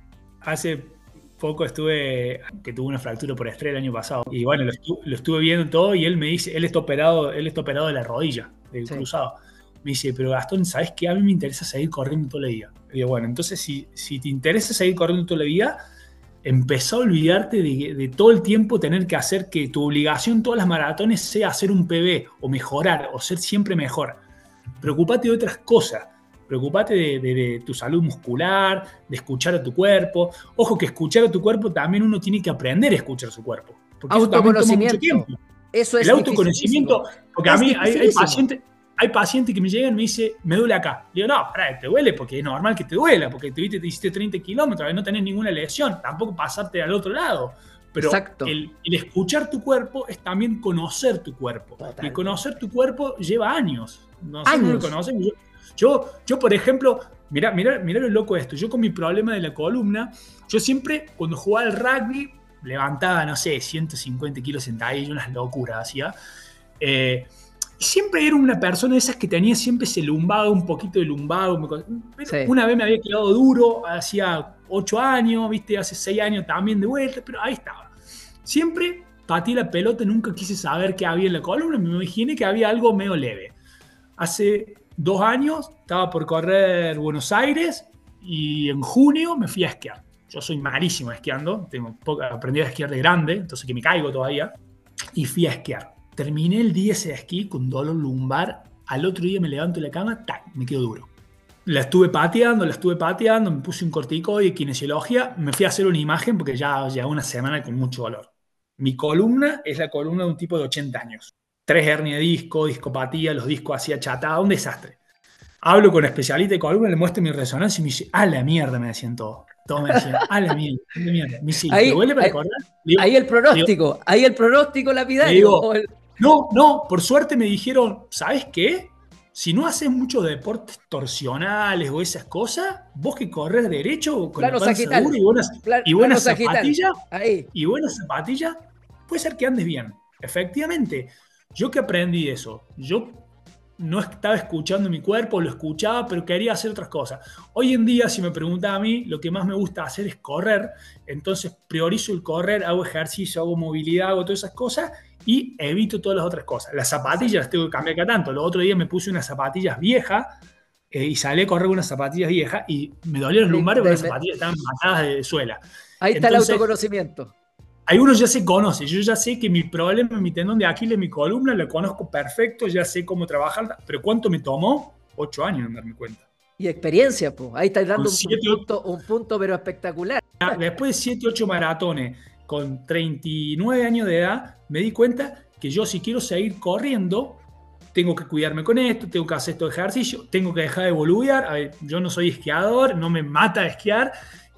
hace poco que tuve una fractura por estrés el año pasado. Y bueno, lo estuve viendo todo y él me dice, él está operado de la rodilla, del Sí. cruzado. Me dice, pero Gastón, ¿sabes qué? A mí me interesa seguir corriendo toda la vida. Y digo, bueno, entonces si te interesa seguir corriendo toda la vida, empezó a olvidarte de todo el tiempo tener que hacer que tu obligación todas las maratones sea hacer un PB o mejorar o ser siempre mejor. Preocupate de otras cosas. Preocupate de tu salud muscular, de escuchar a tu cuerpo. Ojo que escuchar a tu cuerpo también uno tiene que aprender a escuchar a su cuerpo, porque eso también toma mucho Autoconocimiento. tiempo. Eso El es dificilísimo. autoconocimiento, porque a Es mí dificilísimo. hay pacientes que me llegan y me dicen, me duele acá. Le digo, no, pará, te duele porque es normal que te duela, porque te hiciste 30 kilómetros y no tenés ninguna lesión, tampoco pasarte al otro lado. Pero Exacto. el escuchar tu cuerpo es también conocer tu cuerpo. Y Totalmente. conocer tu cuerpo lleva años. Nosotros no lo Años. conocemos. Yo, por ejemplo, mirá lo loco de esto. Yo con mi problema de la columna, yo siempre, cuando jugaba al rugby, levantaba, no sé, 150 kilos sentadillas, unas locuras hacía. Siempre era una persona de esas que tenía siempre ese lumbago, un poquito de lumbago. Sí. Una vez me había quedado duro, hacía 8 años, ¿viste? Hace 6 años también de vuelta, pero ahí estaba. Siempre pateé la pelota, nunca quise saber qué había en la columna, me imaginé que había algo medio leve. Hace 2 años estaba por correr Buenos Aires y en junio me fui a esquiar. Yo soy malísimo esquiando, aprendí a esquiar de grande, entonces que me caigo todavía, y fui a esquiar. Terminé el día ese de esquí con dolor lumbar, al otro día me levanto de la cama, ¡tac!, me quedo duro. La estuve pateando, me puse un corticoide, kinesiología, me fui a hacer una imagen porque ya llevaba una semana con mucho dolor. Mi columna es la columna de un tipo de 80 años. 3 hernias de disco, discopatía, los discos así achatados, un desastre. Hablo con especialista de columna, le muestro mi resonancia y me dice, a la mierda, me decían todos. Todos me decían, a la mierda, a la mierda. Me dice, ¿y te Ahí, duele para ahí, correr? Le ahí el pronóstico le lapidario. digo, no, por suerte me dijeron, ¿sabes qué? Si no haces muchos deportes torsionales o esas cosas, vos que corres derecho con la Plano panza dura sagital. y Plano buenas sagital. zapatillas, Ahí. puede ser que andes bien. Efectivamente, yo que aprendí eso, yo no estaba escuchando mi cuerpo, lo escuchaba, pero quería hacer otras cosas. Hoy en día, si me preguntas a mí, lo que más me gusta hacer es correr, entonces priorizo el correr, hago ejercicio, hago movilidad, hago todas esas cosas, y evito todas las otras cosas. Las zapatillas las tengo que cambiar cada tanto. Los otros días me puse unas zapatillas viejas y salí a correr con unas zapatillas viejas y me dolían los lumbares porque las zapatillas estaban matadas de suela. Ahí está. Entonces, el autoconocimiento. Algunos ya se conoce, yo ya sé que mi problema, mi tendón de Aquiles, mi columna, lo conozco perfecto, ya sé cómo trabajarla, pero ¿cuánto me tomó? 8 años en darme cuenta. Y experiencia, pues. Ahí estáis dando un punto, pero espectacular. Después de 7, 8 maratones, con 39 años de edad, me di cuenta que yo si quiero seguir corriendo, tengo que cuidarme con esto, tengo que hacer estos ejercicios, tengo que dejar de boludear. A ver, yo no soy esquiador, no me mata esquiar.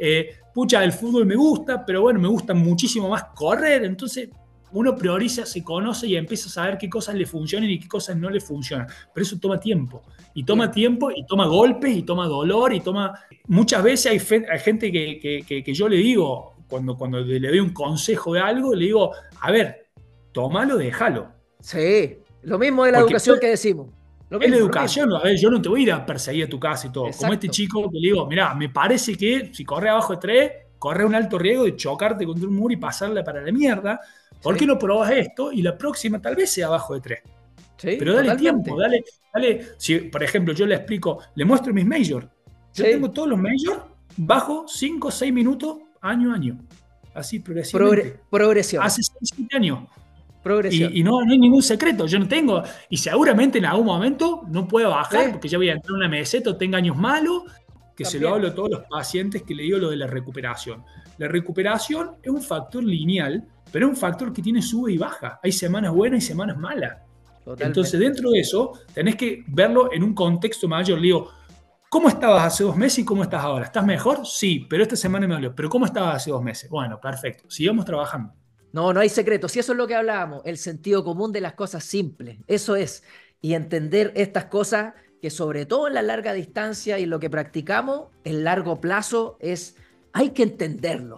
El fútbol me gusta, pero bueno, me gusta muchísimo más correr. Entonces uno prioriza, se conoce y empieza a saber qué cosas le funcionan y qué cosas no le funcionan. Pero eso toma tiempo. Y toma tiempo, y toma golpes, y toma dolor, y toma... Muchas veces hay gente que yo le digo, cuando le doy un consejo de algo, le digo, a ver, tómalo, déjalo. Sí, lo mismo de la educación que decimos. Es la educación, a ver, yo no te voy a ir a perseguir a tu casa y todo. Exacto. Como este chico que le digo, mirá, me parece que si corre abajo de 3, corre un alto riesgo de chocarte contra un muro y pasarle para la mierda. ¿Por qué no probas esto? Y la próxima tal vez sea abajo de 3. Sí, pero dale tiempo, dale. Si, por ejemplo, yo le explico, le muestro mis majors. Yo tengo todos los majors bajo 5 o 6 minutos, año a año. Así progresivamente. Progresión. Hace 6 o 7 años. Progresión. Y no hay ningún secreto, yo no tengo, y seguramente en algún momento no puedo bajar porque ya voy a entrar en una meseta o tengo años malos, que también se lo hablo a todos los pacientes que le digo lo de la recuperación. La recuperación es un factor lineal, pero es un factor que tiene sube y baja. Hay semanas buenas y semanas malas. Totalmente. Entonces dentro de eso tenés que verlo en un contexto mayor. Le digo, ¿cómo estabas hace 2 meses y cómo estás ahora? ¿Estás mejor? Sí, pero esta semana me dolió. ¿Pero cómo estabas hace 2 meses? Bueno, perfecto, sigamos trabajando. No hay secreto. Si eso es lo que hablábamos, el sentido común de las cosas simples. Eso es. Y entender estas cosas que sobre todo en la larga distancia y lo que practicamos, el largo plazo hay que entenderlo.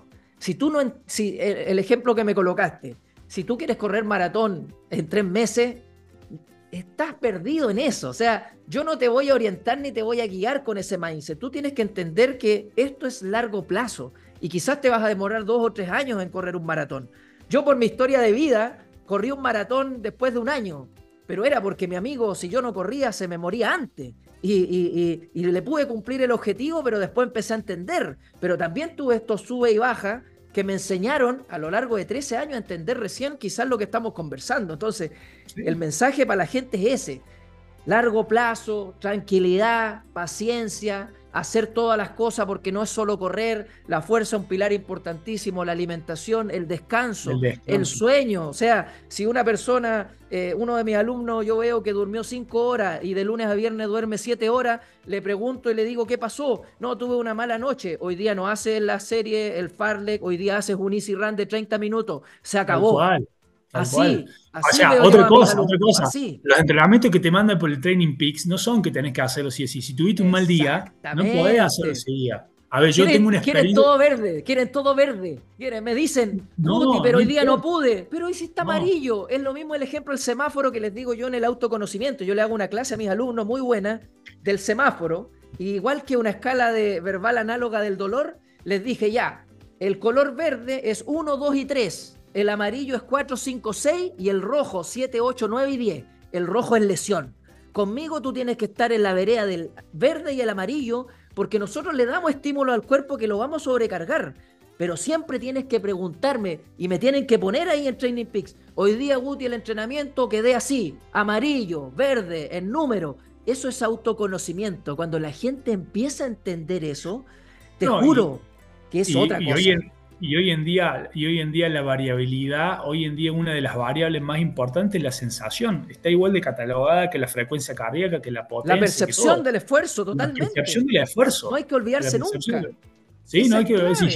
Si el ejemplo que me colocaste, si tú quieres correr maratón en 3 meses, estás perdido en eso. O sea, yo no te voy a orientar ni te voy a guiar con ese mindset. Tú tienes que entender que esto es largo plazo y quizás te vas a demorar 2 o 3 años en correr un maratón. Yo por mi historia de vida corrí un maratón después de 1 año, pero era porque mi amigo, si yo no corría, se me moría antes. Y le pude cumplir el objetivo, pero después empecé a entender. Pero también tuve estos sube y baja que me enseñaron a lo largo de 13 años a entender recién quizás lo que estamos conversando. Entonces, el mensaje para la gente es ese. Largo plazo, tranquilidad, paciencia, hacer todas las cosas porque no es solo correr, la fuerza es un pilar importantísimo, la alimentación, el descanso, el sueño. O sea, si una persona, uno de mis alumnos, yo veo que durmió 5 horas y de lunes a viernes duerme 7 horas, le pregunto y le digo, ¿qué pasó? No, tuve una mala noche. Hoy día no haces la serie, el Farlek, hoy día haces un easy run de 30 minutos. Se acabó. Así o sea, otra cosa. Así. Los entrenamientos que te mandan por el Training Peaks no son que tenés que hacerlo sí o sí. Si tuviste un mal día, no podés hacerlo ese día. A ver, yo tengo una experiencia. Quieren todo verde. Me dicen, Guti, pero hoy día no pude. Pero hoy sí está amarillo. Es lo mismo el ejemplo del semáforo que les digo yo en el autoconocimiento. Yo le hago una clase a mis alumnos muy buena del semáforo. Igual que una escala de verbal análoga del dolor, les dije ya, el color verde es 1, 2 y 3. El amarillo es 4, 5, 6 y el rojo 7, 8, 9 y 10. El rojo es lesión. Conmigo tú tienes que estar en la vereda del verde y el amarillo porque nosotros le damos estímulo al cuerpo que lo vamos a sobrecargar. Pero siempre tienes que preguntarme y me tienen que poner ahí en Training Peaks. Hoy día, Guti, el entrenamiento quedé así, amarillo, verde, en número. Eso es autoconocimiento. Cuando la gente empieza a entender eso, te juro que es otra cosa. Y hoy en día la variabilidad, hoy en día una de las variables más importantes es la sensación. Está igual de catalogada que la frecuencia cardíaca, que la potencia. La percepción del esfuerzo, totalmente. La percepción del esfuerzo. No hay que olvidarse nunca. Sí, no hay que olvidarse.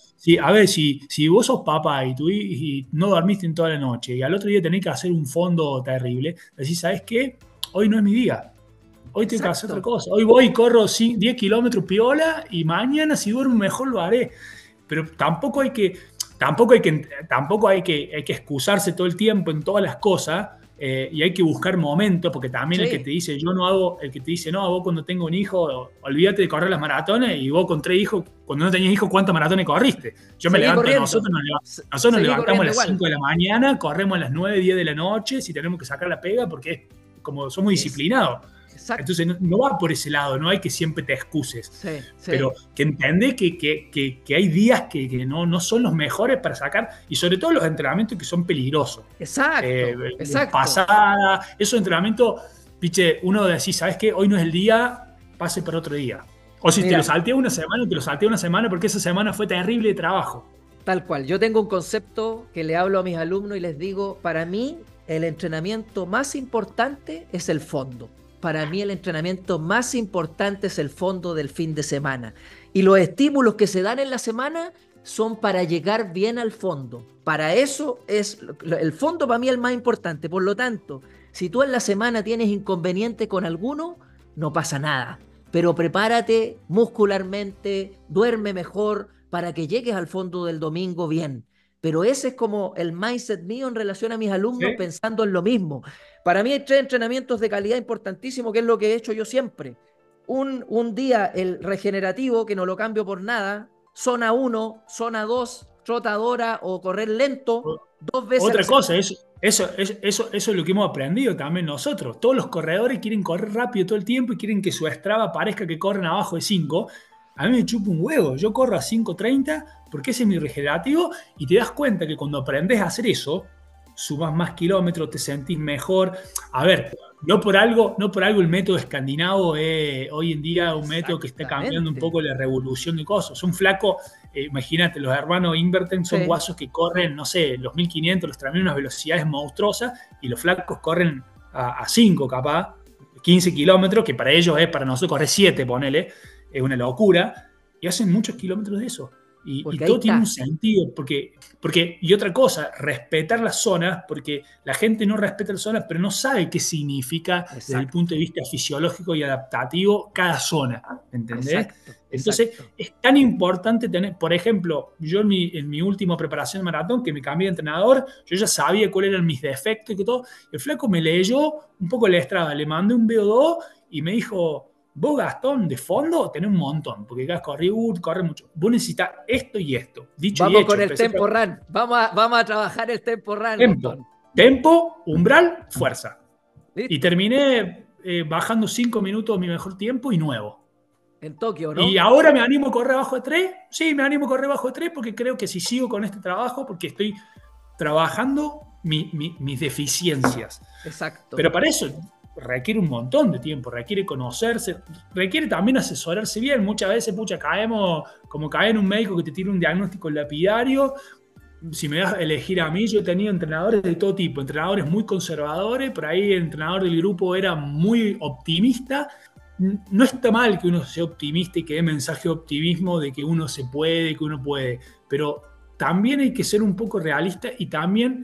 Si vos sos papá y no dormiste en toda la noche y al otro día tenés que hacer un fondo terrible, decís, ¿sabes qué? Hoy no es mi día. Hoy tengo que hacer otra cosa. Hoy voy y corro 10 kilómetros piola y mañana si duermo mejor lo haré. Pero tampoco hay que excusarse todo el tiempo en todas las cosas, y hay que buscar momentos, porque también Sí. el que te dice, yo no hago, el que te dice, no, vos cuando tengo un hijo, olvídate de correr las maratones, y vos con 3 hijos, cuando no tenías hijos, ¿cuántos maratones corriste? Yo me Seguí levanto, corriendo. nosotros nos Seguí levantamos a corriendo las igual. 5 de la mañana, corremos a las 9, 10 de la noche, si tenemos que sacar la pega, porque es como somos disciplinados. Exacto. Entonces no va por ese lado, no hay que siempre te excuses. Sí, sí. Pero que entendés que hay días que no son los mejores para sacar, y sobre todo los entrenamientos que son peligrosos. Exacto. Pasada, esos entrenamientos, piche, uno decís, ¿sabes qué? Hoy no es el día, pase para otro día. O si te lo salteé una semana, te lo salteé una semana porque esa semana fue terrible de trabajo. Tal cual. Yo tengo un concepto que le hablo a mis alumnos y les digo, para mí el entrenamiento más importante es el fondo. Para mí el entrenamiento más importante es el fondo del fin de semana. Y los estímulos que se dan en la semana son para llegar bien al fondo. Para eso es el fondo, para mí el más importante. Por lo tanto, si tú en la semana tienes inconveniente con alguno, no pasa nada. Pero prepárate muscularmente, duerme mejor para que llegues al fondo del domingo bien. Pero ese es como el mindset mío en relación a mis alumnos, ¿sí? Pensando en lo mismo. Para mí hay 3 entrenamientos de calidad importantísimos, que es lo que he hecho yo siempre. Un día el regenerativo, que no lo cambio por nada, zona 1, zona 2, trotadora o correr lento, 2 veces. Otra cosa, eso es lo que hemos aprendido también nosotros. Todos los corredores quieren correr rápido todo el tiempo y quieren que su Strava parezca que corren abajo de 5. A mí me chupa un huevo, yo corro a 5:30 porque ese es mi regenerativo, y te das cuenta que cuando aprendes a hacer eso, subas más kilómetros, te sentís mejor. A ver, no por algo el método escandinavo es hoy en día un método que está cambiando un poco la revolución de cosas. Son flacos, imagínate, los hermanos Inverten son guasos que corren, no sé, los 1500, los 3000, unas velocidades monstruosas, y los flacos corren a 5 capaz, 15 kilómetros, que para ellos es, para nosotros correr 7, ponele, es una locura, y hacen muchos kilómetros de eso. Y todo tiene un sentido, porque, y otra cosa, respetar las zonas, porque la gente no respeta las zonas, pero no sabe qué significa desde el punto de vista fisiológico y adaptativo cada zona, ¿entendés? Entonces, es tan importante tener, por ejemplo, yo en mi última preparación de maratón, que me cambié de entrenador, yo ya sabía cuáles eran mis defectos y que todo, el flaco me leyó un poco la Strava, le mandé un VO2 y me dijo: vos, Gastón, de fondo tenés un montón, porque acá corre mucho. Vos necesitas esto y esto. Dicho vamos y hecho, con el tempo run. Vamos a trabajar el tempo run. Tempo, umbral, fuerza. ¿Listo? Y terminé bajando 5 minutos mi mejor tiempo y nuevo. En Tokio, ¿no? Y ahora me animo a correr abajo de 3. Sí, me animo a correr abajo de 3 porque creo que si sigo con este trabajo, porque estoy trabajando mis deficiencias. Exacto. Pero para eso requiere un montón de tiempo, requiere conocerse, requiere también asesorarse bien. Muchas veces, caemos como cae en un médico que te tira un diagnóstico lapidario. Si me das a elegir a mí, yo he tenido entrenadores de todo tipo, entrenadores muy conservadores, por ahí el entrenador del grupo era muy optimista. No está mal que uno sea optimista y que dé mensaje de optimismo de que uno se puede, que uno puede, pero también hay que ser un poco realista. Y también,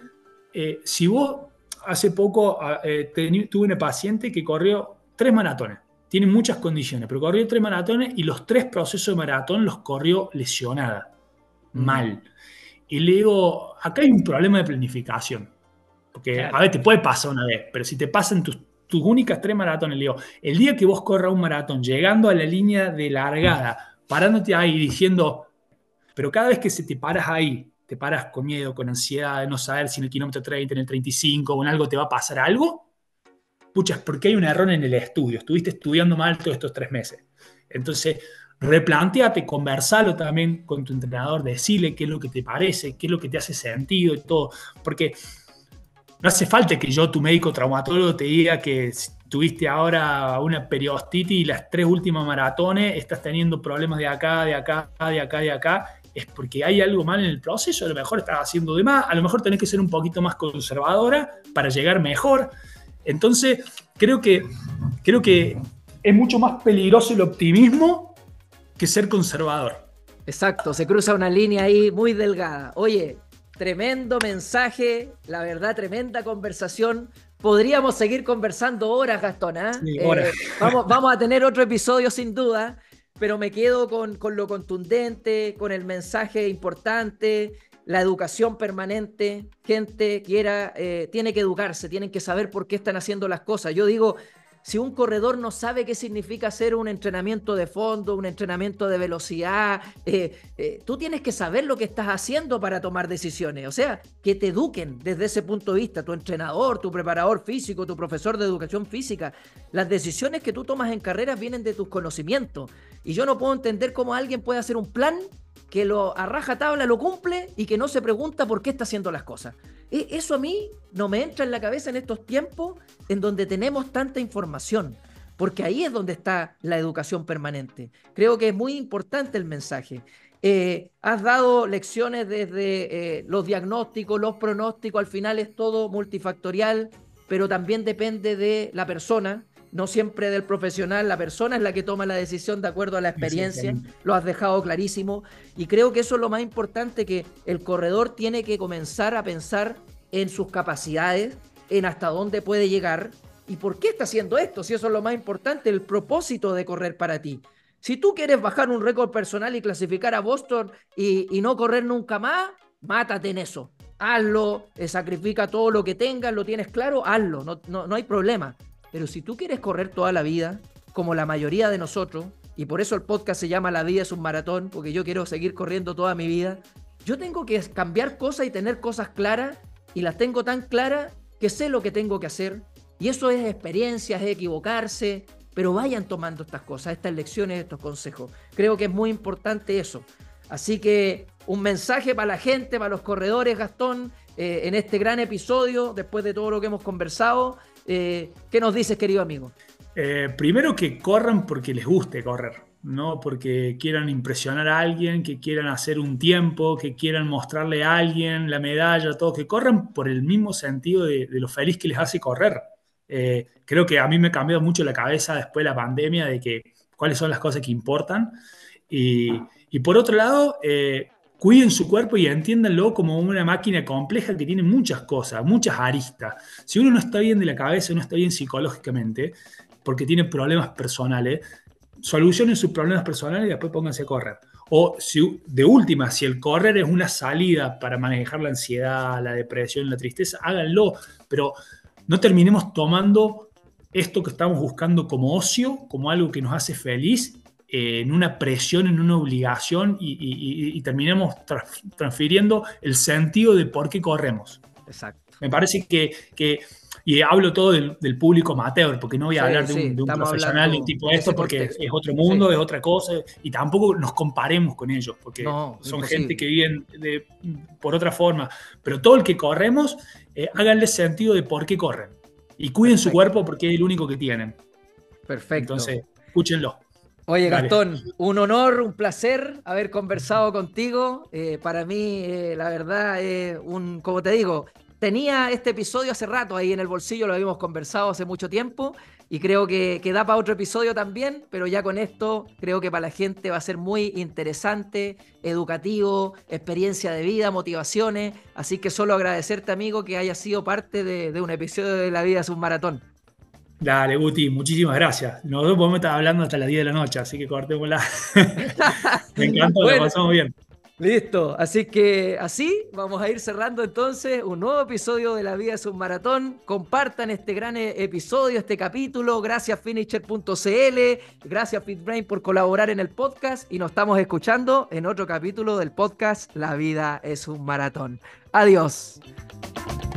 si vos hace poco tuve una paciente que corrió 3 maratones. Tiene muchas condiciones, pero corrió 3 maratones y los 3 procesos de maratón los corrió lesionada. Mal. Y le digo, acá hay un problema de planificación. Porque, claro, a ver, te puede pasar una vez, pero si te pasan tus únicas 3 maratones, le digo, el día que vos corras un maratón, llegando a la línea de largada, parándote ahí diciendo, pero cada vez que se te paras ahí, te paras con miedo, con ansiedad de no saber si en el kilómetro 30, en el 35 o en algo te va a pasar algo, pucha, es porque hay un error en el estudio. Estuviste estudiando mal todos estos 3 meses. Entonces, replantéate, conversalo también con tu entrenador, decirle qué es lo que te parece, qué es lo que te hace sentido y todo. Porque no hace falta que yo, tu médico traumatólogo, te diga que si tuviste ahora una periostitis y las 3 últimas maratones estás teniendo problemas de acá, de acá, de acá, de acá. Es porque hay algo mal en el proceso, a lo mejor estás haciendo de más, a lo mejor tenés que ser un poquito más conservadora para llegar mejor. Entonces, creo que es mucho más peligroso el optimismo que ser conservador. Exacto, se cruza una línea ahí muy delgada. Oye, tremendo mensaje, la verdad, tremenda conversación. Podríamos seguir conversando horas, Gastón, ¿eh? Sí, horas. Vamos a tener otro episodio sin duda, pero me quedo con lo contundente, con el mensaje importante, la educación permanente, gente tiene que educarse, tienen que saber por qué están haciendo las cosas. Yo digo, si un corredor no sabe qué significa hacer un entrenamiento de fondo, un entrenamiento de velocidad, tú tienes que saber lo que estás haciendo para tomar decisiones. O sea, que te eduquen desde ese punto de vista, tu entrenador, tu preparador físico, tu profesor de educación física. Las decisiones que tú tomas en carreras vienen de tus conocimientos. Y yo no puedo entender cómo alguien puede hacer un plan que a rajatabla lo cumple y que no se pregunta por qué está haciendo las cosas. Eso a mí no me entra en la cabeza en estos tiempos en donde tenemos tanta información, porque ahí es donde está la educación permanente. Creo que es muy importante el mensaje. Has dado lecciones desde los diagnósticos, los pronósticos, al final es todo multifactorial, pero también depende de la persona, no siempre del profesional. La persona es la que toma la decisión de acuerdo a la experiencia, lo has dejado clarísimo, y creo que eso es lo más importante, que el corredor tiene que comenzar a pensar en sus capacidades, en hasta dónde puede llegar y por qué está haciendo esto, si eso es lo más importante, el propósito de correr para ti. Si tú quieres bajar un récord personal y clasificar a Boston y no correr nunca más, mátate en eso. Hazlo, sacrifica todo lo que tengas, lo tienes claro, hazlo, no hay problema. Pero si tú quieres correr toda la vida, como la mayoría de nosotros, y por eso el podcast se llama La vida es un maratón, porque yo quiero seguir corriendo toda mi vida, yo tengo que cambiar cosas y tener cosas claras, y las tengo tan claras que sé lo que tengo que hacer, y eso es experiencia, es equivocarse, pero vayan tomando estas cosas, estas lecciones, estos consejos. Creo que es muy importante eso. Así que un mensaje para la gente, para los corredores, Gastón, en este gran episodio, después de todo lo que hemos conversado. ¿Qué nos dices, querido amigo? Primero, que corran porque les guste correr, no porque quieran impresionar a alguien, que quieran hacer un tiempo, que quieran mostrarle a alguien la medalla, todo, que corran por el mismo sentido de lo feliz que les hace correr. Creo que a mí me cambió mucho la cabeza después de la pandemia de que cuáles son las cosas que importan. Y por otro lado, cuiden su cuerpo y entiéndanlo como una máquina compleja que tiene muchas cosas, muchas aristas. Si uno no está bien de la cabeza, no está bien psicológicamente, porque tiene problemas personales, solucionen sus problemas personales y después pónganse a correr. O de última, si el correr es una salida para manejar la ansiedad, la depresión, la tristeza, háganlo, pero no terminemos tomando esto que estamos buscando como ocio, como algo que nos hace feliz, en una presión, en una obligación, y terminemos transfiriendo el sentido de por qué corremos. Exacto. Me parece que y hablo todo del público amateur, porque no voy a hablar de un profesional, de un tipo de esto, porque es otro mundo, es otra cosa, y tampoco nos comparemos con ellos, porque son gente que viven por otra forma. Pero todo el que corremos, háganle sentido de por qué corren. Y cuiden su cuerpo porque es el único que tienen. Perfecto. Entonces, escúchenlo. Oye, Gastón, un honor, un placer haber conversado contigo. Para mí, la verdad, como te digo, tenía este episodio hace rato ahí en el bolsillo, lo habíamos conversado hace mucho tiempo, y creo que da para otro episodio también, pero ya con esto creo que para la gente va a ser muy interesante, educativo, experiencia de vida, motivaciones. Así que solo agradecerte, amigo, que hayas sido parte de un episodio de La vida es un maratón. Dale, Guti, muchísimas gracias. Nosotros podemos estar hablando hasta las 10 de la noche, así que cortémosla. Me encantó, bueno, la pasamos bien. Listo, así que así vamos a ir cerrando entonces un nuevo episodio de La vida es un maratón. Compartan este gran episodio, este capítulo. Gracias Finisher.cl, gracias FitBrain por colaborar en el podcast, y nos estamos escuchando en otro capítulo del podcast La vida es un maratón. Adiós.